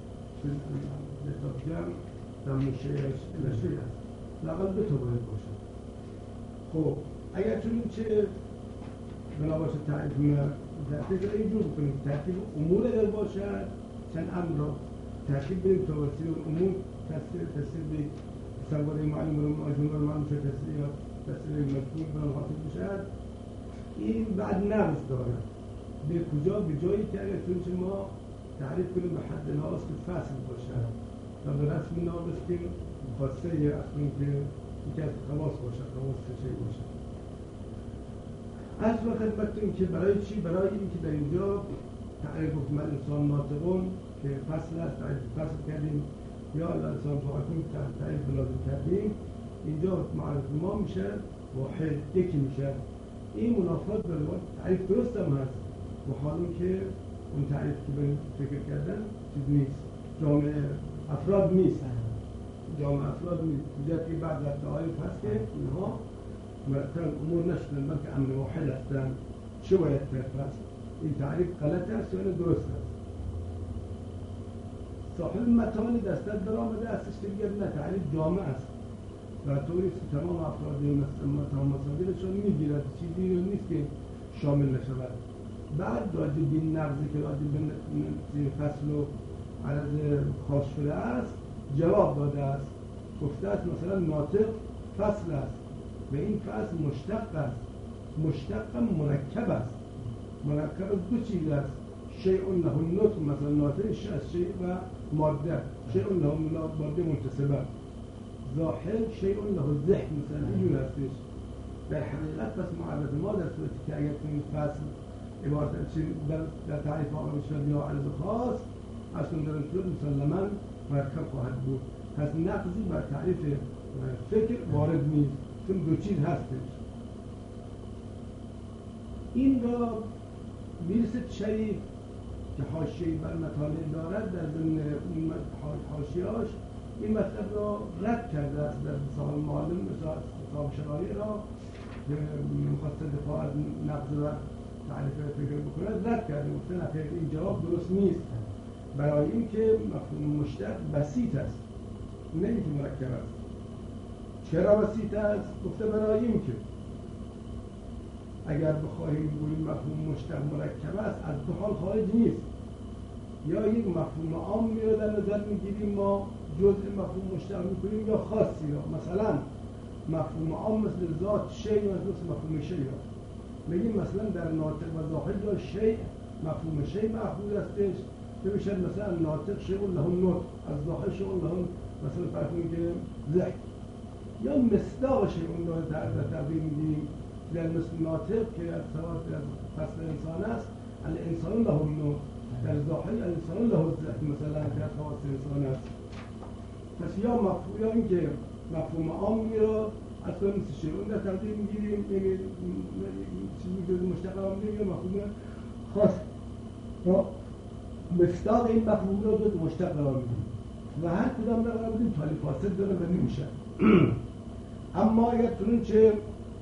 لطف جمع در مشیعش الاشی است لقل دو تا باید باشه خب اگر چون این چه بنا باشه تعریف میاد اینجور بکنیم ترتیب امور اگر باشد چند امر را ترتیب بریم تا وسیع امور تصویر تصویر به تصوری معلوم رو مجموع رو معلوم شد تصویر یا تصویر مجموع برای حاصل بشد این بعد نقص دارد به کجا به جایی که اگر چون ما تعریف کنیم به حد ناقص که فصل باشد و به رسم ناقص که خاصه یه اصلا که یکی از خواص باشد خواص چه باشد از وقت بکنیم که برای چی؟ برای این که در اینجا تعریف حکم انسان ناطقون که فصل است تعریف فصل کردیم یا انسان فاقتون تعریف لازم کردیم اینجا معرفی ما میشه واحد یکی میشه این منافات به تعریف درست هم هست و حالا که اون تعریف که به فکر کردن چیز نیست جامعه افراد نیست جامعه افراد نیست جد که بعد از تعریف هست که اینها مرتب امور نشدن بلکه امر واحد هستن چه باید کرد این تعریف غلط است یا درست است صاحب متان دستت در آمده استش که بگه نه تعریف جامع است و طوری تمام افراد متان مسائلشون میگیرد چیزی رو نیست که شامل نشود بعد راجع به این نقضی که راجع به فصل و عرض خاص شده است جواب داده است گفته است مثلا ناطق فصل است و این فصل مشتق است مشتق مرکب است مرکب از دو چیز است شیء له النطق مثلا ناطق از شیء و ماده شیء له ماده منتسبه ظاهر شیء له ذهن مثلا اینجور هستش در حقیقت پس معرض ما در صورتی که اگر این فصل عبارت در تعریف آقا بشود یا عرض خاص اصلا در این صورت مسلما مرکب خواهد بود پس نقضی بر تعریف فکر وارد نیست چون دو چیز هستش این را میرسد شریف که حاشیه بر مطالع دارد در ضمن حاشیه‌اش این مطلب را رد کرده است در مثال معلم صاحب شرایع را که می‌خواست دفاع از نقض و تعریف فکر بکند رد کرده، گفته نه این جواب درست نیست برای اینکه مفهوم مشتق بسیط است نه اینکه مرکب است. چرا بسیط است؟ گفته برای اینکه اگر بخواهیم بگوییم مفهوم مشتق مرکب است از دو حال خارج نیست، یا یک مفهوم عامی را در نظر میگیریم ما جزء مفهوم مشتق میکنیم یا خاصی را، مثلا مفهوم عام مثل ذات شیء مثل مفهوم شیء را میگیم مثلا در ناطق و ظاهر یا شیء مفهوم شیء مأخوذ استش که میشه مثلا ناطق شیء له النطق از ظاهر شیء له مثلا فرض کنیم که ضحک، یا مصداق شیء اون را در تعبیر میگیم در مثل ناطق که از سواد از فصل انسان است الانسان له النطق، در ظاهر الانسان له الضحك مثلا که از خواص انسان است. پس یا مفهوم یا اینکه مفهوم عامی را اصلا مثل شیء اون در تعبیر میگیریم یعنی چیزی که مشتق را میگیم یا مفهوم خاص را مصداق این مفهوم را دو مشتق را میگیم و هر کدام را قرار بدیم تالی فاصل داره و نمیشه. اما اگر تونیم چه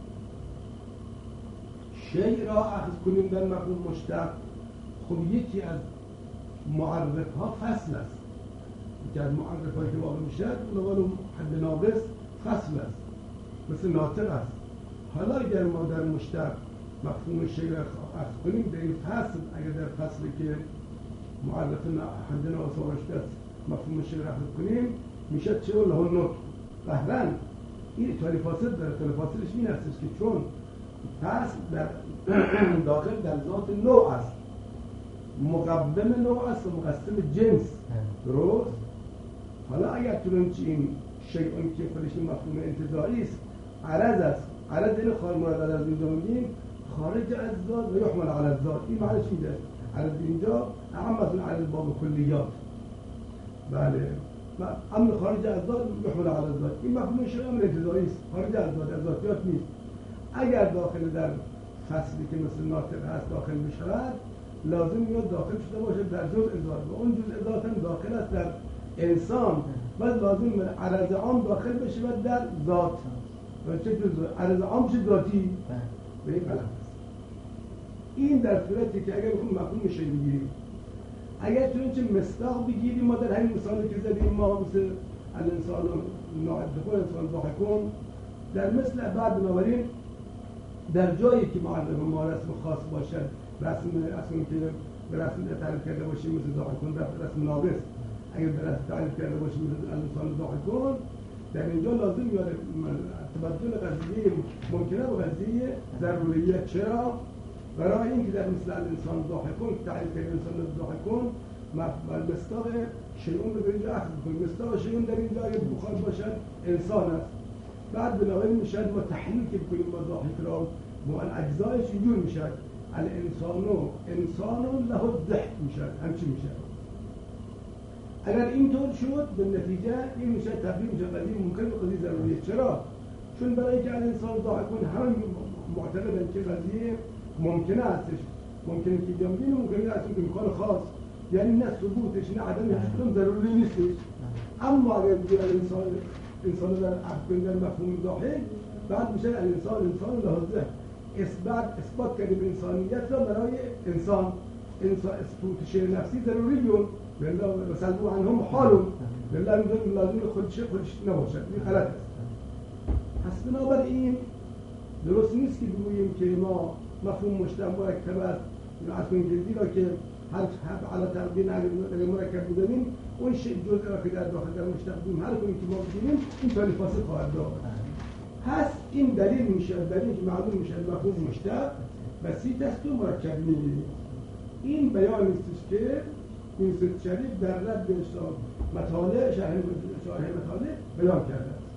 شیء را اخذ کنیم در مفهوم مشتق، خب یکی از معرف ها فصل است، یکی از معرف هایی که واقع میشه اون حد ناقص فصل است مثل ناطق است. حالا اگر ما در مشتق مفهوم شیء را اخذ کنیم در این فصل، اگر در فصلی که معرف حد ناقص واقع است مفهوم شیء را اخذ کنیم میشه چه له النطق. بهرن این تالی فاصل داره، تالی فاصلش این هستش که چون فصل در داخل در ذات نوع است، مقوم نوع است و مقسم جنس، درست؟ حالا اگر تونیم چی این شیء اون که خودش مفهوم انتزاعی است عرض است، عرض این خارج مراد از اینجا میگیم خارج از ذات و یحمل علی الذات، این معنیش میده عرض اینجا اهم از اون عرض باب کلیات. بله امر خارج از ذات یحمل علی الذات، این مفهوم شیء امر انتزاعی است، خارج از ذات از ذاتیات نیست. اگر داخل در فصلی که مثل ناطق هست داخل بشود لازم میاد داخل شده باشه در جزء ذات و اون جزء ذات هم داخل است در انسان و لازم عرض عام داخل بشه در ذات و چه جزء عرض عام چه ذاتی به این غلط است. این در صورتی که اگر بخوام مفهوم شیء بگیریم، اگر تو چه مصداق بگیریم ما در همین مثالی که زدیم ما مثل الانسان ناعتقه انسان ضاحکون در مثل بعد بنابراین در جایی که معرف ما رسم خاص باشد رسم اصلا که به رسم تعریف کرده باشیم مثل ضاحکون رسم ناقص، اگر به رسم تعریف کرده باشیم مثل الانسان ضاحکون در اینجا لازم یاد تبدل قضیه ممکنه و قضیه ضروریه. چرا؟ برای اینکه در مثل الانسان ضاحکون تعریف کرده انسان ضاحکون مصداق شیئون رو به اینجا اخذ کنیم، مصداق شیئون در اینجا اگر بخار باشد انسان است، بعد بنابراین میشد ما تحلیل که بکنیم با ضاحک را با اجزایش اینجور میشد الانسانو انسانو له الضحك میشد، همچی میشد. اگر اینطور شد به نتیجه این میشه تبدیل میشه قضیه ممکن به قضیه ضروریه. چرا؟ چون برای که الانسان ضاحکون همه معتقدن که قضیه ممکنه هستش، ممکنه که جامعه ممکنه هست که امکان خاص یعنی نه ثبوتش نه عدم هستش ضروری نیستش. اما اگر بگیر الانسان انسان در عقل در مفهوم ضاحک بعد میشه الانسان انسان لازم اثبات اثبات کردیم انسانیت را برای انسان انسان اثبات شیء نفسی ضروریون بلا وسلبوا عنهم حالون بلا لازم خودش خودش نباشد، این غلط است. پس بنابراین درست نیست که بگوییم که ما مفهوم مشتق مرکب است یا اصلا انگلیسی را که هر حرف علی تقدیر اگر مرکب بودیم اون شیء جزء را که در داخل در مشتق بودیم هر کنیم که ما بگیریم این تالی فاصل خواهد داد. پس این دلیل میشه دلیل که معلوم میشه مفهوم مشتق بسیط است و مرکب نیست. این بیان نیستش که این ست شریف در رد به مطالع شرح مطالع بیان کرده است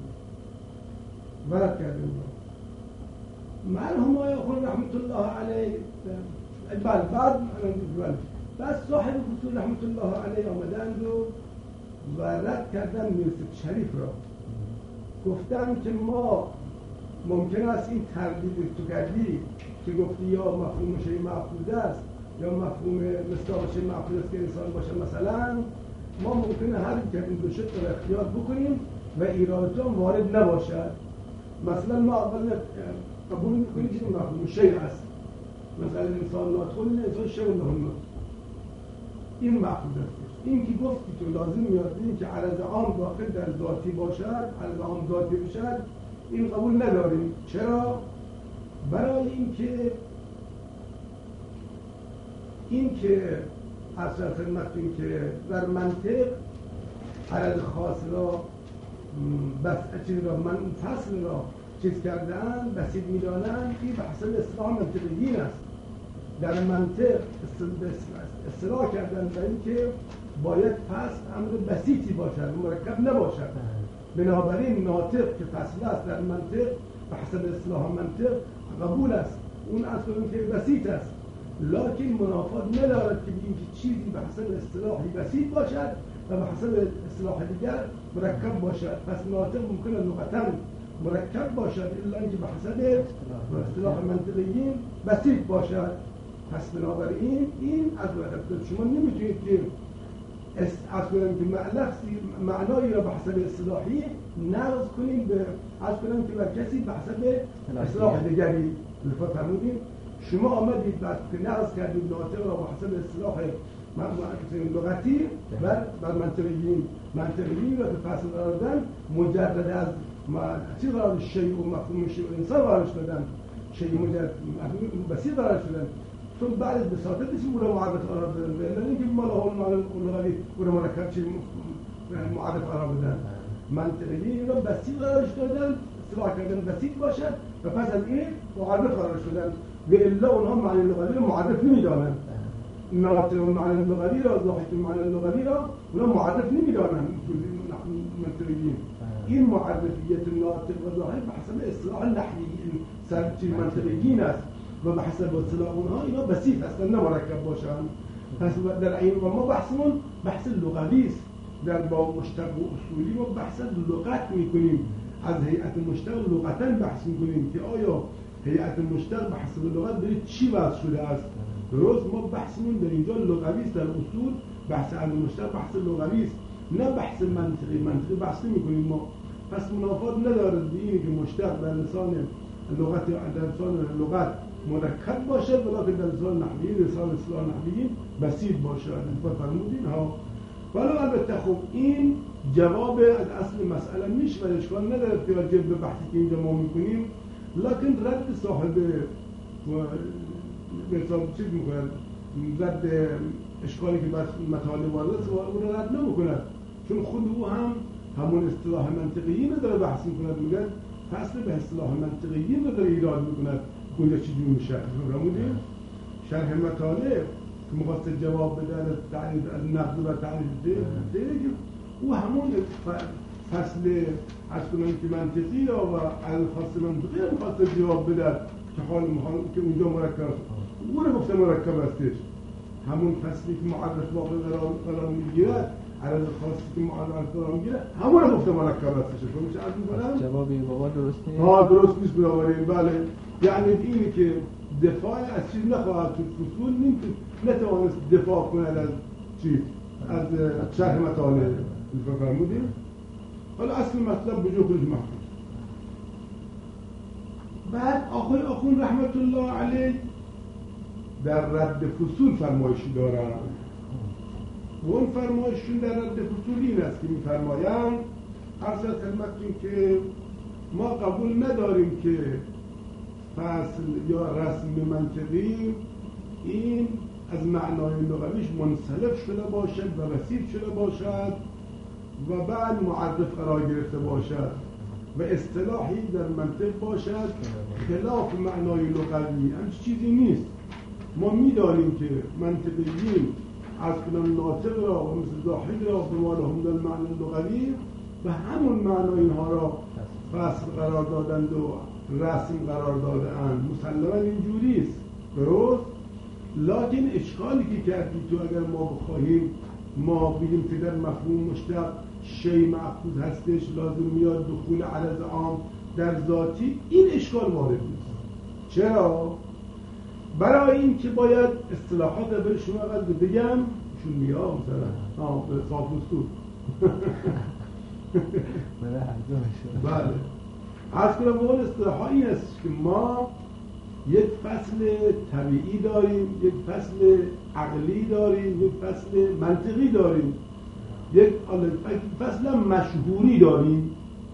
ورد کرده بود. مرحوم آقای خود رحمت الله علیه بله بعد بعد صاحب فصول رحمت الله علیه آمدند و رد کردن میرست شریف را، گفتن که ما ممکن است این تردید تو کردی که گفتی یا مفهوم شیء معقود است یا مفهوم مصداق شیء معقود است که انسان باشه، مثلا ما ممکنه هر که این دو شق رو اختیار بکنیم و ایراد جان وارد نباشد. مثلا ما اول قبول می‌کنیم که مفهوم شیء است، مثلا انسان ناطق انسان شیء ناطق، این معقود است. این که گفتی تو لازم میاد این که عرض عام داخل در ذاتی باشد، عرض عام ذاتی باشد، این قبول نداریم. چرا؟ برای اینکه این که اصلا خدمتتون که در منطق عرض خاص را بس چیز را من فصل را چیز کردن بسیط میدانند، این به حسب اصطلاح منطقیین است. در منطق اصطلاح کردن در این که باید فصل امر بسیطی باشد، مرکب نباشد. بنابراین ناطق که فصل است در منطق به حسب اصطلاح منطق قبول است، اون اصلا که بسیط است، لکن منافات ندارد که بگیم که چیزی به حسب اصطلاحی بسیط باشد و به حسب اصطلاح دیگر مرکب باشد. پس ناطق ممکنه لغتا مرکب باشد الا اینکه به حسب اصطلاح منطقیین بسیط باشد. پس بنابراین این از وقت شما نمیتونید که از کنیم که لفظی معنایی را به حسب اصطلاحی نقض کنیم به از کنیم که بر کسی به حسب اصطلاح دیگری فرمودیم. شما آمدید بعد که نقض کردید ناطق را به حسب اصطلاح لغتی بر بر منطقیین منطقیین را که فصل قرار دادن مجرد از چی قرار شیء و مفهوم شیء و انسان قرارش دادن، شیء مجرد مفهوم بسیط قرارش دادن، چون بعد از بساطتش او را معرف قرار دادن، ولی اینکه ما له لغوی او را مرکب چی معرف قرار دادن. منطقیین را بسیط قرارش دادن، اصطلاح کردن بسیط باشد و پس از این معرف قرارش دادن و الا اونها معنی لغوی را معرف نمی‌دانند. ناطق معنی لغوی را، ضاحک معنی لغوی را اونا معرف نمی‌دانند. منطقیین این معرفیت ناطق و ضاحک به حسب اصطلاح نحوی سرچی منطقیین است و به حسب اصطلاح اونها اینا بسیط هستند نه مرکب باشند. پس در این ما بحثمون بحث لغوی است. در باب مشتق و اصولی ما بحث لغت می‌کنیم، از هیئت مشتق لغتا بحث می‌کنیم که آیا هیئت مشتق به حسب لغت به چی وضع شده است. درست ما بحثمون در اینجا لغوی است، در اصول بحث عن مشتق بحث لغوی است نه بحث منطقی. منطقی بحث نمی‌کنیم ما. پس منافات ندارد به اینی که مشتق در لسان لغت در لسان لغت مرکب باشد ولکن در لسان نحوی لسان اصطلاح نحوی بسیط باشد. فرمودین ها. ولی البته خب این جواب از اصل مسئله میشه و اشکال نداره که راجع به بحثی که اینجا ما میکنیم، لکن رد صاحب به حساب چیز میکنند، رد اشکالی که بس مطالب وارد است اون رو رد نمیکند، چون خود او هم همون اصطلاح منطقیین رو داره بحث میکند، میگن فصل به اصطلاح منطقیین رو داره ایراد میکند. اونجا چیزی میشه فرمودین شرح مطالب که مخواست جواب بده از تعریف از نقد و تعریف دیگه او همون فصل از کنم که منطقی و از خاص منطقی هم خواست جواب بده که حال محال که اونجا مرکب او رو گفته مرکب هستش. همون فصلی که معرف واقع قرار میگیره عرض خاصی که معرف قرار میگیره همون رو گفته مرکب هستش. فهمش عرض میکنم جوابی بابا درست نیست. ها درست نیست بنابراین بله، یعنی اینی که دفاع از چیز نخواهد تو فصول نتوانست دفاع کند از چیز از شرح مطالب فرمودیم. حالا اصل مطلب بجو خودش محفوظ. بعد آقای آخوند رحمت الله علیه در رد فصول فرمایشی دارند و اون فرمایششون در رد فصول این است که میفرمایند عرض خدمتتون که ما قبول نداریم که فصل یا رسم منطقی این از معنای لغویش منسلب شده باشد و بسیط شده باشد و بعد معرف قرار گرفته باشد و اصطلاحی در منطق باشد خلاف معنای لغوی. همچه چیزی نیست. ما می‌دانیم که منطقیین از کنن ناطق را و مثل ضاحک را به ما لهم در معنی لغوی و همون معنای اینها را فصل قرار دادند و رسم قرار دادند. مسلماً اینجوری است. درست؟ لکن اشکالی که کردی تو اگر ما بخواهیم ما بگیم که در مفهوم مشتق شیء مأخوذ هستش لازم میاد دخول عرض عام در ذاتی این اشکال وارد نیست. چرا؟ برای این که باید اصطلاحات به شما قد بگم شون میگه ها مثلا آه به صافوستو بله عرض کنم به اون اصطلاحات این است که ما یک فصل طبیعی داریم، یک فصل عقلی داریم، یک فصل منطقی داریم، یک فصل مشهوری داریم.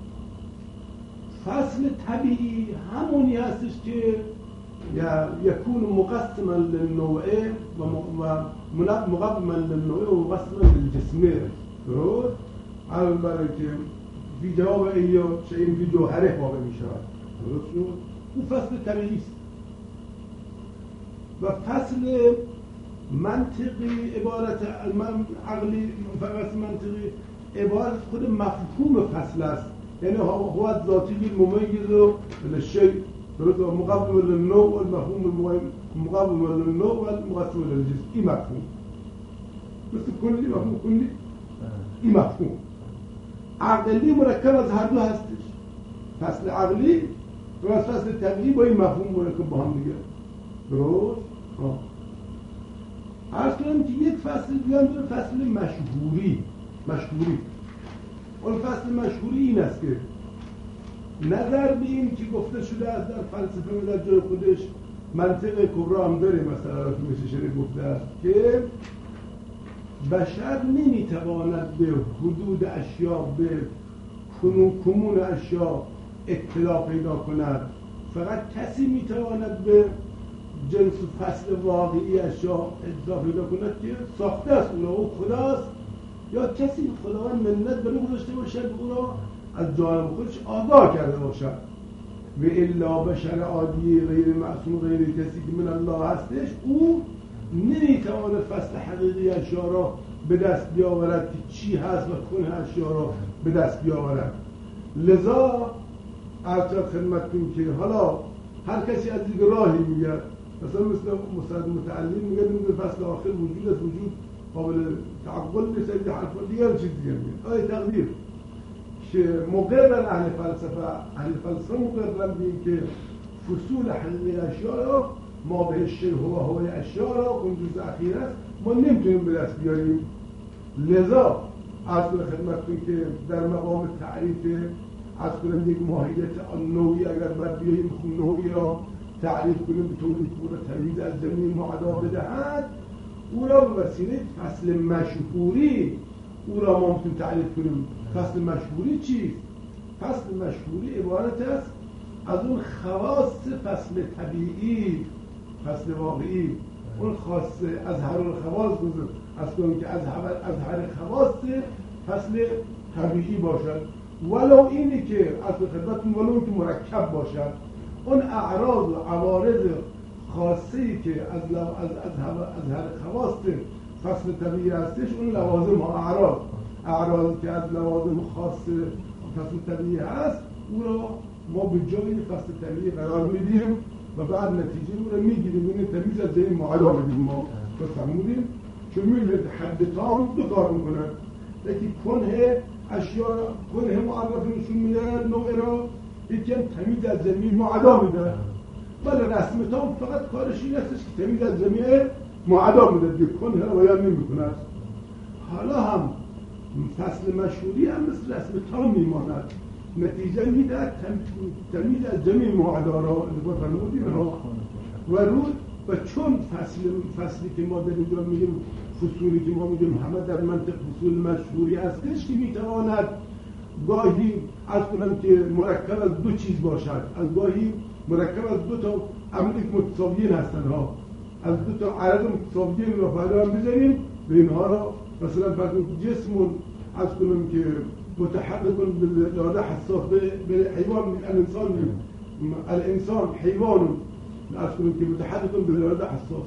فصل طبیعی همونی هستش که یکون مقسما للنوعه و مقبما للنوعه و مقسما للجسمه. درست؟ الان برای که بی جواب ایو شیء بی جوهره واقع می شود. درست شد؟ اون فصل طبیعی است. و فصل منطقی عبارت عقلی فصل منطقی عبارت خود مفهوم فصل است، یعنی هو ذاتی الممیز للشیء. درست؟ مقبل للنوع والمفهوم مقبل للنوع والمقسم للجسم. این مفهوم مثل کلی مفهوم کلی این مفهوم عقلی مرکب از هر دو هستش. فصل عقلی و از فصل طبیعی با این مفهوم مرکب با هم دیگه. درست؟ آه. عرض کنم که یک فصل دیگه داره، فصل مشهوری. مشهوری اون فصل مشهوری این است که نظر به این که گفته شده است در فلسفه و در جای خودش منطق کبرا هم داره، مثلا را که میشه شده گفته است که بشر نمیتواند به حدود اشیاء، به کمون اشیاء اطلاع پیدا کند. فقط کسی میتواند به جنس و فصل واقعی اشیاء اطلاع پیدا کند که ساخته است اونا، او خداست یا کسی خداوند منت به او گذاشته باشد او را از جانب خودش آگاه کرده باشد. و الا بشر عادی غیر معصوم غیر کسی که من الله هستش، او نمیتواند فصل حقیقی اشیاء را به دست بیاورد که چی هست و کنه اشیاء را به دست بیاورد. لذا ارجع خدمتتون که حالا هر کسی از دیگه راهی میگرد، مثلا مثل مستند متعلم میگه این فصل آخر وجود است، وجود قابل تعقل نیست، این حرف دیگه چیز دیگه میگه. آیه تقدیر که مقررن اهل فلسفه اهل فلسفه مقررن به اینکه فصول حقیقی اشیاء را ما به شیء هو هوای اشیاء را اون جزء اخیر است ما نمیتونیم به دست بیاریم. لذا از خدمتتون که در مقام تعریف از کنم یک ماهیت نوعی اگر باید بیاییم نوعی را تعریف کنیم به طوری که تمیز از زمین معدا بدهد، او را به وسیله فصل مشهوری او را ما میتونیم تعریف کنیم. فصل مشهوری چیست؟ فصل مشهوری عبارت است از اون خواص فصل طبیعی، فصل واقعی، اون خاص از هر خواص گذاشت از کنیم که از هر خواص فصل طبیعی باشد، ولو اینی که از خدمتون ولو که مرکب باشد. اون اعراض و عوارض خاصی که از از از از هر خواص فصل طبیعی هستش، اون لوازم و اعراض اعراض که از لوازم خاص فصل طبیعی هست، او را ما به جای فصل طبیعی قرار میدیم و بعد نتیجه او را میگیریم. این تمیز از این معدا بدیم ما بفهمونیم که میلد حد تام دو کار میکنه. یکی کنه اشیاء کنه معرف نشون میده نوع را، یکی هم تمیز از زمین معدا میده. ولی رسم تام فقط کارش این است که تمیز از زمین معدا میده، دیگه کنه را باید نمیکنه. حالا هم فصل مشهوری هم مثل رسم تام میماند، نتیجه میده تمیز از زمین معدا را فرمودیم و رو و چون فصل فصلی که ما در اینجا میگیم فصولی که ما میگیم همه در منطق فصول مشهوری هستش که میتواند گاهی از کنم که مرکب از دو چیز باشد، از گاهی مرکب از دو تا عملی متساویین هستن ها، از دو تا عرض متساویین را فایده هم بذاریم و اینها را مثلا فرض جسمون از کنم که متحرک به اراده حساس به حیوان الانسان الانسان حیوان از کنم که متحرک به اراده حساس،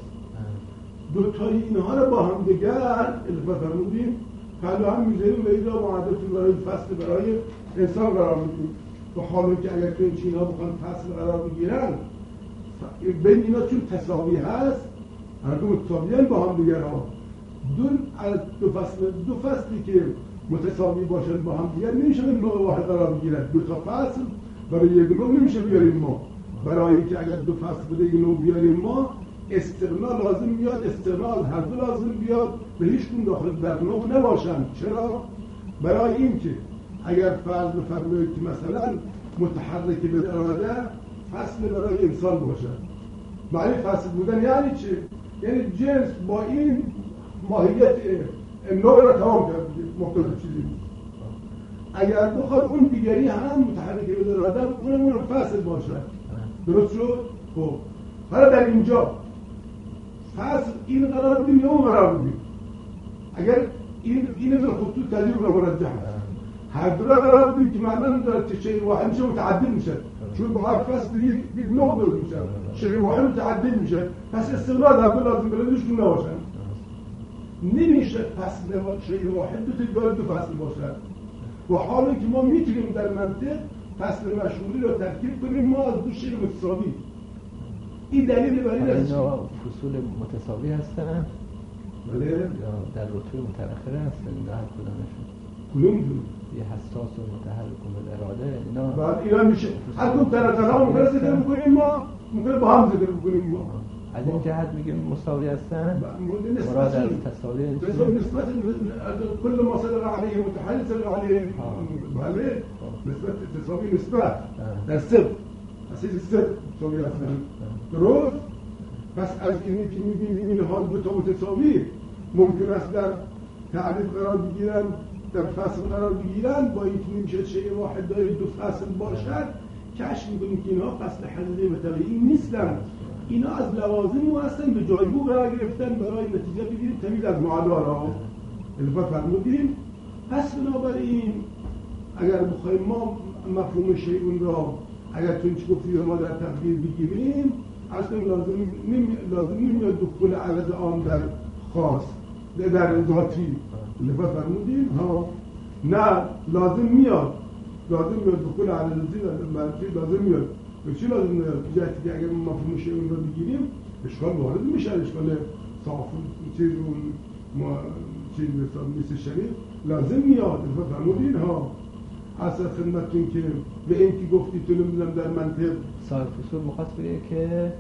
دو تایی اینها را با هم دیگر الفا فرمودیم حالا هم میذاریم و این را معادلت برای فصل برای انسان قرار میدیم. و حالا که اگر که این چیزها بخوان فصل قرار بگیرن بین اینا چون تساوی هست هر دو متساویان با هم دیگر ها، دو از دو فصل دو فصلی که متساوی باشن با هم دیگر نمیشن نوع واحد قرار بگیرن. دو تا فصل برای یک نوع نمیشه بیاریم ما. برای اینکه اگر دو فصل بوده یک نوع بیاریم ما استقلال لازم بیاد، استقلال هر دو لازم بیاد، به هیچ کدوم داخل در نوع نباشن. چرا؟ برای اینکه اگر فرض بفرمایید که مثلا متحرک به اراده فصل برای انسان باشد، معنی فصل بودن یعنی چه؟ یعنی جنس با این ماهیت نوع را تمام کرد، مختلف چیزی بود. اگر بخواد اون دیگری هم متحرک به اراده اون فصل باشد، درست شد؟ خب حالا در اینجا فصل این قرار بدیم یا اون قرار بدیم؟ اگر این این از خطوط تجربه را مرجح هر دو را قرار بدیم که معنی داره که شیء واحد میشه متعدد میشه، چون با هر فصل یک نوع درست میشه، شیء واحد متعدد میشه. پس استقلال هر دو لازم بلدش که نباشن. نمیشه فصل شیء واحد دو تا دو فصل باشد. و حالا که ما میتونیم در منطق فصل مشغولی رو ترکیب کنیم ما از دو شیء متساوی. این دلیل بر این است فصول متساوی هستن. بله. در رتبه متأخره هستن در هر کدامشون. کدوم؟ یه حساس و متحرک و اراده اینا. بعد اینا میشه. هر کدوم طرفا ممکنه ذکر بکنیم ما، ممکنه با هم ذکر بکنیم ما. از این جهت میگیم مساوی هستن. مراد از تساوی نسبت كل ما صدق عليه متحرك صدق عليه. بله. نسبت تساوی نسبت. در صدق. اساس صدق مساوی هستن. درست؟ پس از اینی که می‌بینیم اینها دو تا متساوی ممکن است در تعریف قرار بگیرن، در فصل قرار بگیرن، با اینکه نمیشه شیء واحد داره دو فصل باشد، کشف می‌کنیم که اینها فصل حقیقی و طبیعی نیستن. اینا از لوازم هستن به جایگاه قرار گرفتن برای نتیجه بگیریم تمیز از معادله را الفا فرمودیم. پس بنابراین اگر بخوایم ما مفهوم شیء اون را اگر تو چی گفتی ما در تقدیر بگیریم اصلا لازم نمی لازم نمیاد دخول عرض عام در خاص در ذاتی لفظ فرمودیم ها نه لازم میاد لازم میاد دخول عرض ذاتی لازم میاد. به چی لازم میاد؟ جهتی که اگر مفهوم شیء اون رو بگیریم اشکال وارد میشه، اشکال صاف چیز اون ما چیز مثل شریف لازم میاد لفظ فرمودین ها. اصلا خدمتتون که به این که گفتی تو نمیدونم در منطق صاحب فصول مخاطب بگه که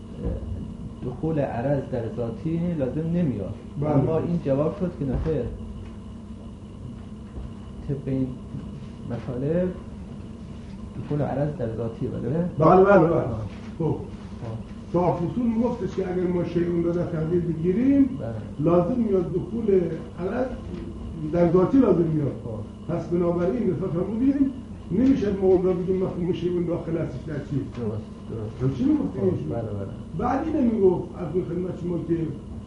دخول عرض در ذاتی لازم نمیاد. بله. اما این جواب شد که نخیر طبق این مطالب دخول عرض در ذاتی بله؟ بله بله بله. خب صاحب فصول میگفتش که اگر ما شیء اون رو در تقدیر بگیریم بله. لازم میاد دخول عرض در ذاتی لازم میاد. پس بنابراین نفت فرمودیم نمیشه ما اون را بگیم مفهوم شیء اون داخل هستش در چی؟ درست درست. چی میگفتیم؟ بله بله. بعد اینه میگفت از اون خدمت شما که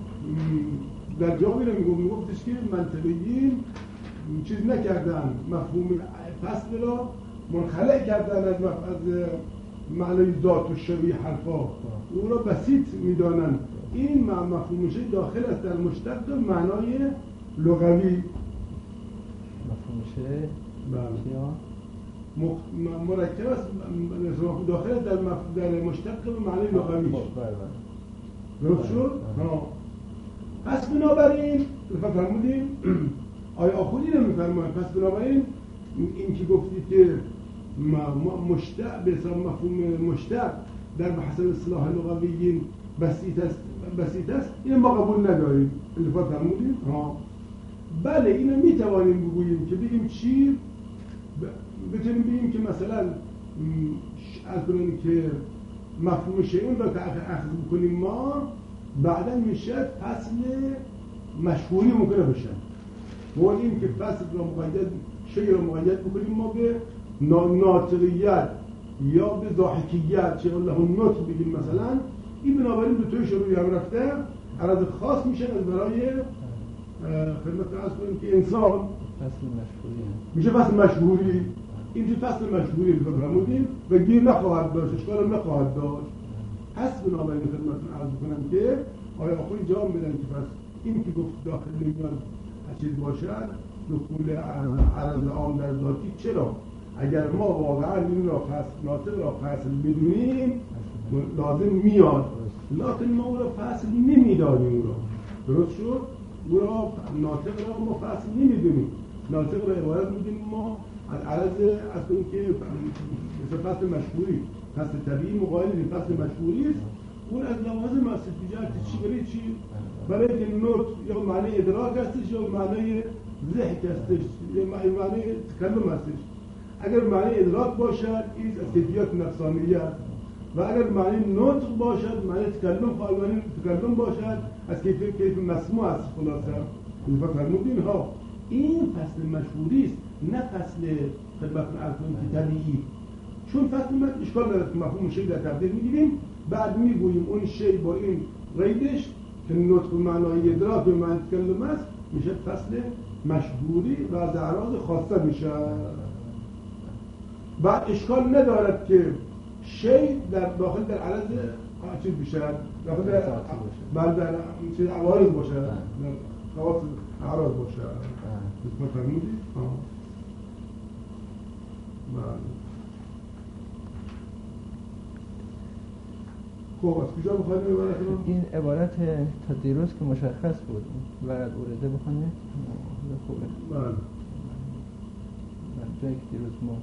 در جواب اینه میگفت میگفتش که منطقیین چیز نکردن مفهوم فصل را منخلع کردن از از معنی ذات و شبیه حرفا اون را بسیط میدانن. این مفهوم شیء داخل است در مشتق معنای لغوی. مفهوم شیء بله مرکب است داخل در در مشتق به معنی لغوی. درست شد؟ ها. پس بنابراین فرمودیم آیا خودی نمیفرماید. پس بنابراین این که گفتی که مشتق به حساب مفهوم مشتق در بحث اصطلاح لغویین بسیط است بسیط است این ما قبول نداریم. الفا فرمودیم ها. بله اینو میتوانیم بگوییم که بگیم چی بتونیم بگیم که مثلا از کنیم که مفهوم شیء اون را که اخذ بکنیم ما بعدا میشه فصل مشهوری ممکنه بشه. بگیم که فصل را مقید شیء را مقید بکنیم ما به ناطقیت یا به ضاحکیت چه الله النطق بگیم مثلا. این بنابراین دو تایش روی هم رفته عرض خاص میشه از برای خدمت عرض کنیم که انسان فصل مشهوری میشه فصل مشهوری. این چه فصل مشهوری رو فرمودیم و گیر نخواهد داشت اشکال نخواهد داشت. پس بنابراین خدمتتون عرض کنم که آیا خود جواب بدن که پس این که گفت داخل نمیاد چیز باشد دخول عرض عام در ذاتی چرا؟ اگر ما واقعا این را فصل ناطق را فصل بدونیم لازم میاد، لکن ما او را فصل نمیدانیم. او را درست شد؟ او را ناطق را ما فصل نمیدونیم. ناطق را عبارت میدونیم ما از عرض از اون که مثل فصل مشهوری فصل طبیعی مقایل این فصل مشهوری است. اون از لحاظ مسئولیت چی برای چی؟ برای که نوت یا معنی ادراک هستش یا معنی ضحک هستش یا معنی تکلم هستش. اگر معنی ادراک باشد این از کیفیت نفسانیه است و اگر معنی نطق باشد معنی تکلم معنی تکلم باشد از کیفیت کیف مسموع است. خلاصه این فرمودین ها این فصل مشهوری است نه فصل خدمتتون عرض کنم طبیعی. چون فصل مشهور اشکال نداره که مفهوم شی در تبدیل میگیریم بعد میگوییم اون شی با این قیدش که نطق معنای ادراک و معنی تکلم است میشه فصل مشهوری و از اعراض خاصه میشه. بعد اشکال ندارد که شی در داخل در عرض چیز بشد داخل در بعد در چیز عوارض باشد خواص اعراض باشد. اسم فرمودی؟ آه بله. خب از کجا بخواهید این عبارت رو؟ این عبارت تا دیروز که مشخص بود ورد اورده بخونید خوبه. بله جایی که دیروز ما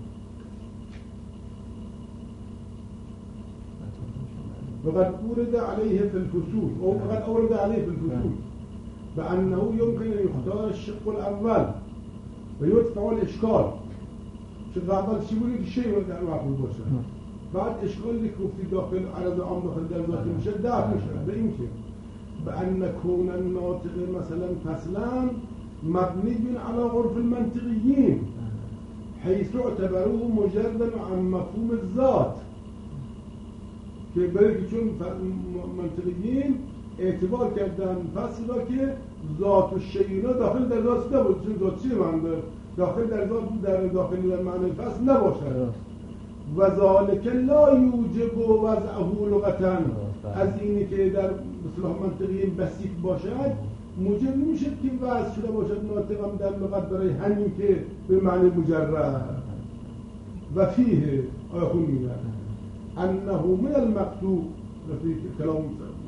وقد أورد عليه في الفصول أو وقد أورد عليه في الفصول بأنه يمكن أن يختار الشق الأول ويدفع الإشكال. الشق الأول شيء شيء معقول باشه. بعد إشكال اللي في داخل عرض عام داخل درجات مشد ده مشد ده يمكن بأن كون الناطق مثلا فصلا مبني على عرف المنطقيين حيث اعتبروه مجردا عن مفهوم الذات که برای که چون منطقیین اعتبار کردن فصل را که ذات و شیء داخل در ذات نبود چون ذات چیه من داخل در ذات در داخل در معنی فصل نباشد و ذالک لا یوجب وضعه لغتا از اینی که در اصطلاح منطقیین بسیط باشد موجب نمیشه که وضع شده باشد ناطقم در لغت برای همین که به معنی مجرد و فیه آیا خون میگن أنه من المقطوع في كلام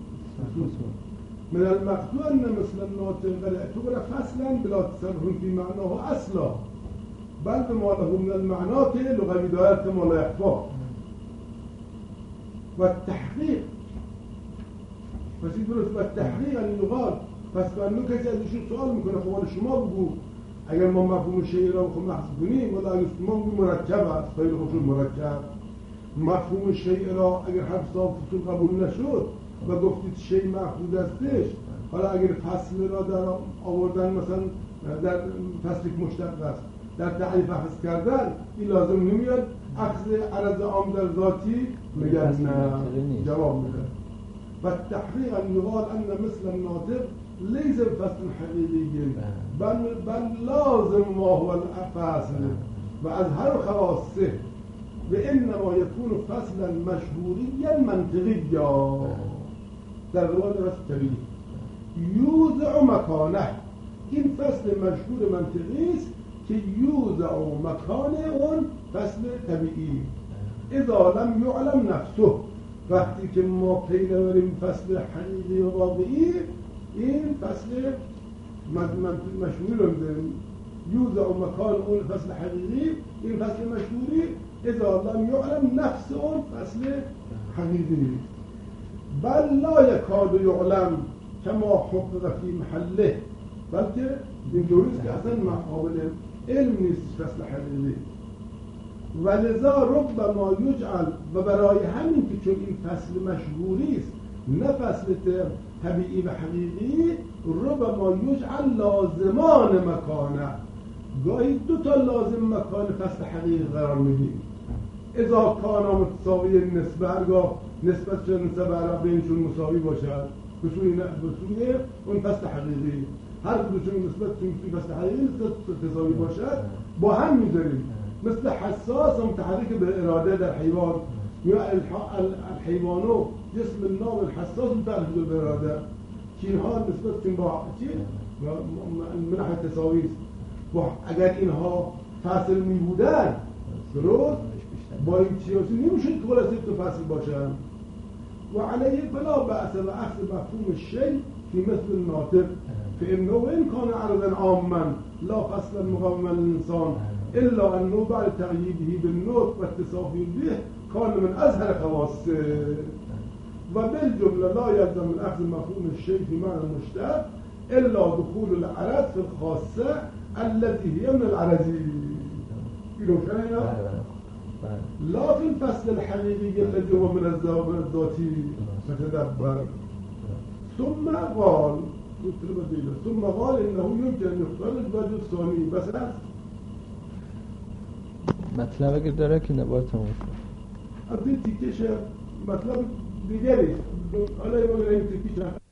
من المقطوع أن مثل الناطق قد اعتبر فصلا بلا تصرف في معناه أصلا بل بما له من المعنات لغوي دائرة ما لا يخفى والتحقيق بس درست والتحقيق اللغات پس بنو کسی ازشون سوال میکنه خب حالا شما بگو اگر ما مفهوم شیء را بخوام محض کنیم ولی اگر شما بگو مرکب است خیلی خوشون مرکب مفهوم شیء را اگر حرف صاف فصول قبول نشد و گفتید شیء محدود استش حالا اگر فصل را در آوردن مثلا در فصل مشتق است در تعریف حذف کردن این لازم نمیاد اخذ عرض عام در ذاتی میگن نه جواب میده و تحقیق یقال ان مثل الناطق ليس فصل حقیقی بل بل لازم ما هو الفصل و از هر خواصه وإنما يكون فصلا مشهوريا منطقيا در روان فصل طبیعی یوزع مکانه این فصل مشهور منطقی است که یوزع مکان اون فصل طبیعی اذا لم یعلم نفسه وقتی که ما پی نبریم فصل حقیقی و واقعی این فصل مشهوری رو می‌داریم یوزع مکان اون فصل حقیقی این فصل مشهوری اذا لم یعلم نفس اون فصل حقیقی بل لا یکاد یعلم کما حقق فی محله بلکه این دوریست که اصلا مقابل علم نیست فصل حقیقی و لذا ربما یجعل و برای همین که چون این فصل مشهوری است نه فصل طبیعی و حقیقی ربما یجعل لازمان مکانه گاهی دو تا لازم مکان فصل حقیقی قرار میدیم اذا کانا متساوی نسبه هرگاه نسبت چه نسبه عرب بینشون مساوی باشد بسوی اون فصل حقیقی هر کدومشون نسبت توی فصل حقیقی تساوی باشد با هم میذاریم مثل حساس متحرک به اراده در حیوان یا الحیوانو جسم النام الحساس متحرک به اراده که اینها نسبت با چی؟ منح تساوی است اگر اینها فصل می بودن درست با این چیزی نمیشه که خلاصه تو فصل باشن و علیه بلا بأس و اخذ مفهوم شیء فی مثل الناطق فإنه وإن كان عرضا عاما لا فصلا مقاوما للإنسان الا انه بعد تقییده بالنطق و اتصافه به کان من اظهر خواصه و بالجمله لا یلزم من اخذ مفهوم الشیء فی معنی المشتق الا دخول العرض في الخاصه التي هي من العرضی. اینو روشنه؟ لا في الفصل الحقيقي الذي هو من الذاتي فتدبر. ثم قال ثم قال انه يمكن ان يختار الوجه الثاني بس مطلب اگر داره که نباید تموم شد. از این تیکش مطلب دیگری حالا این تیکش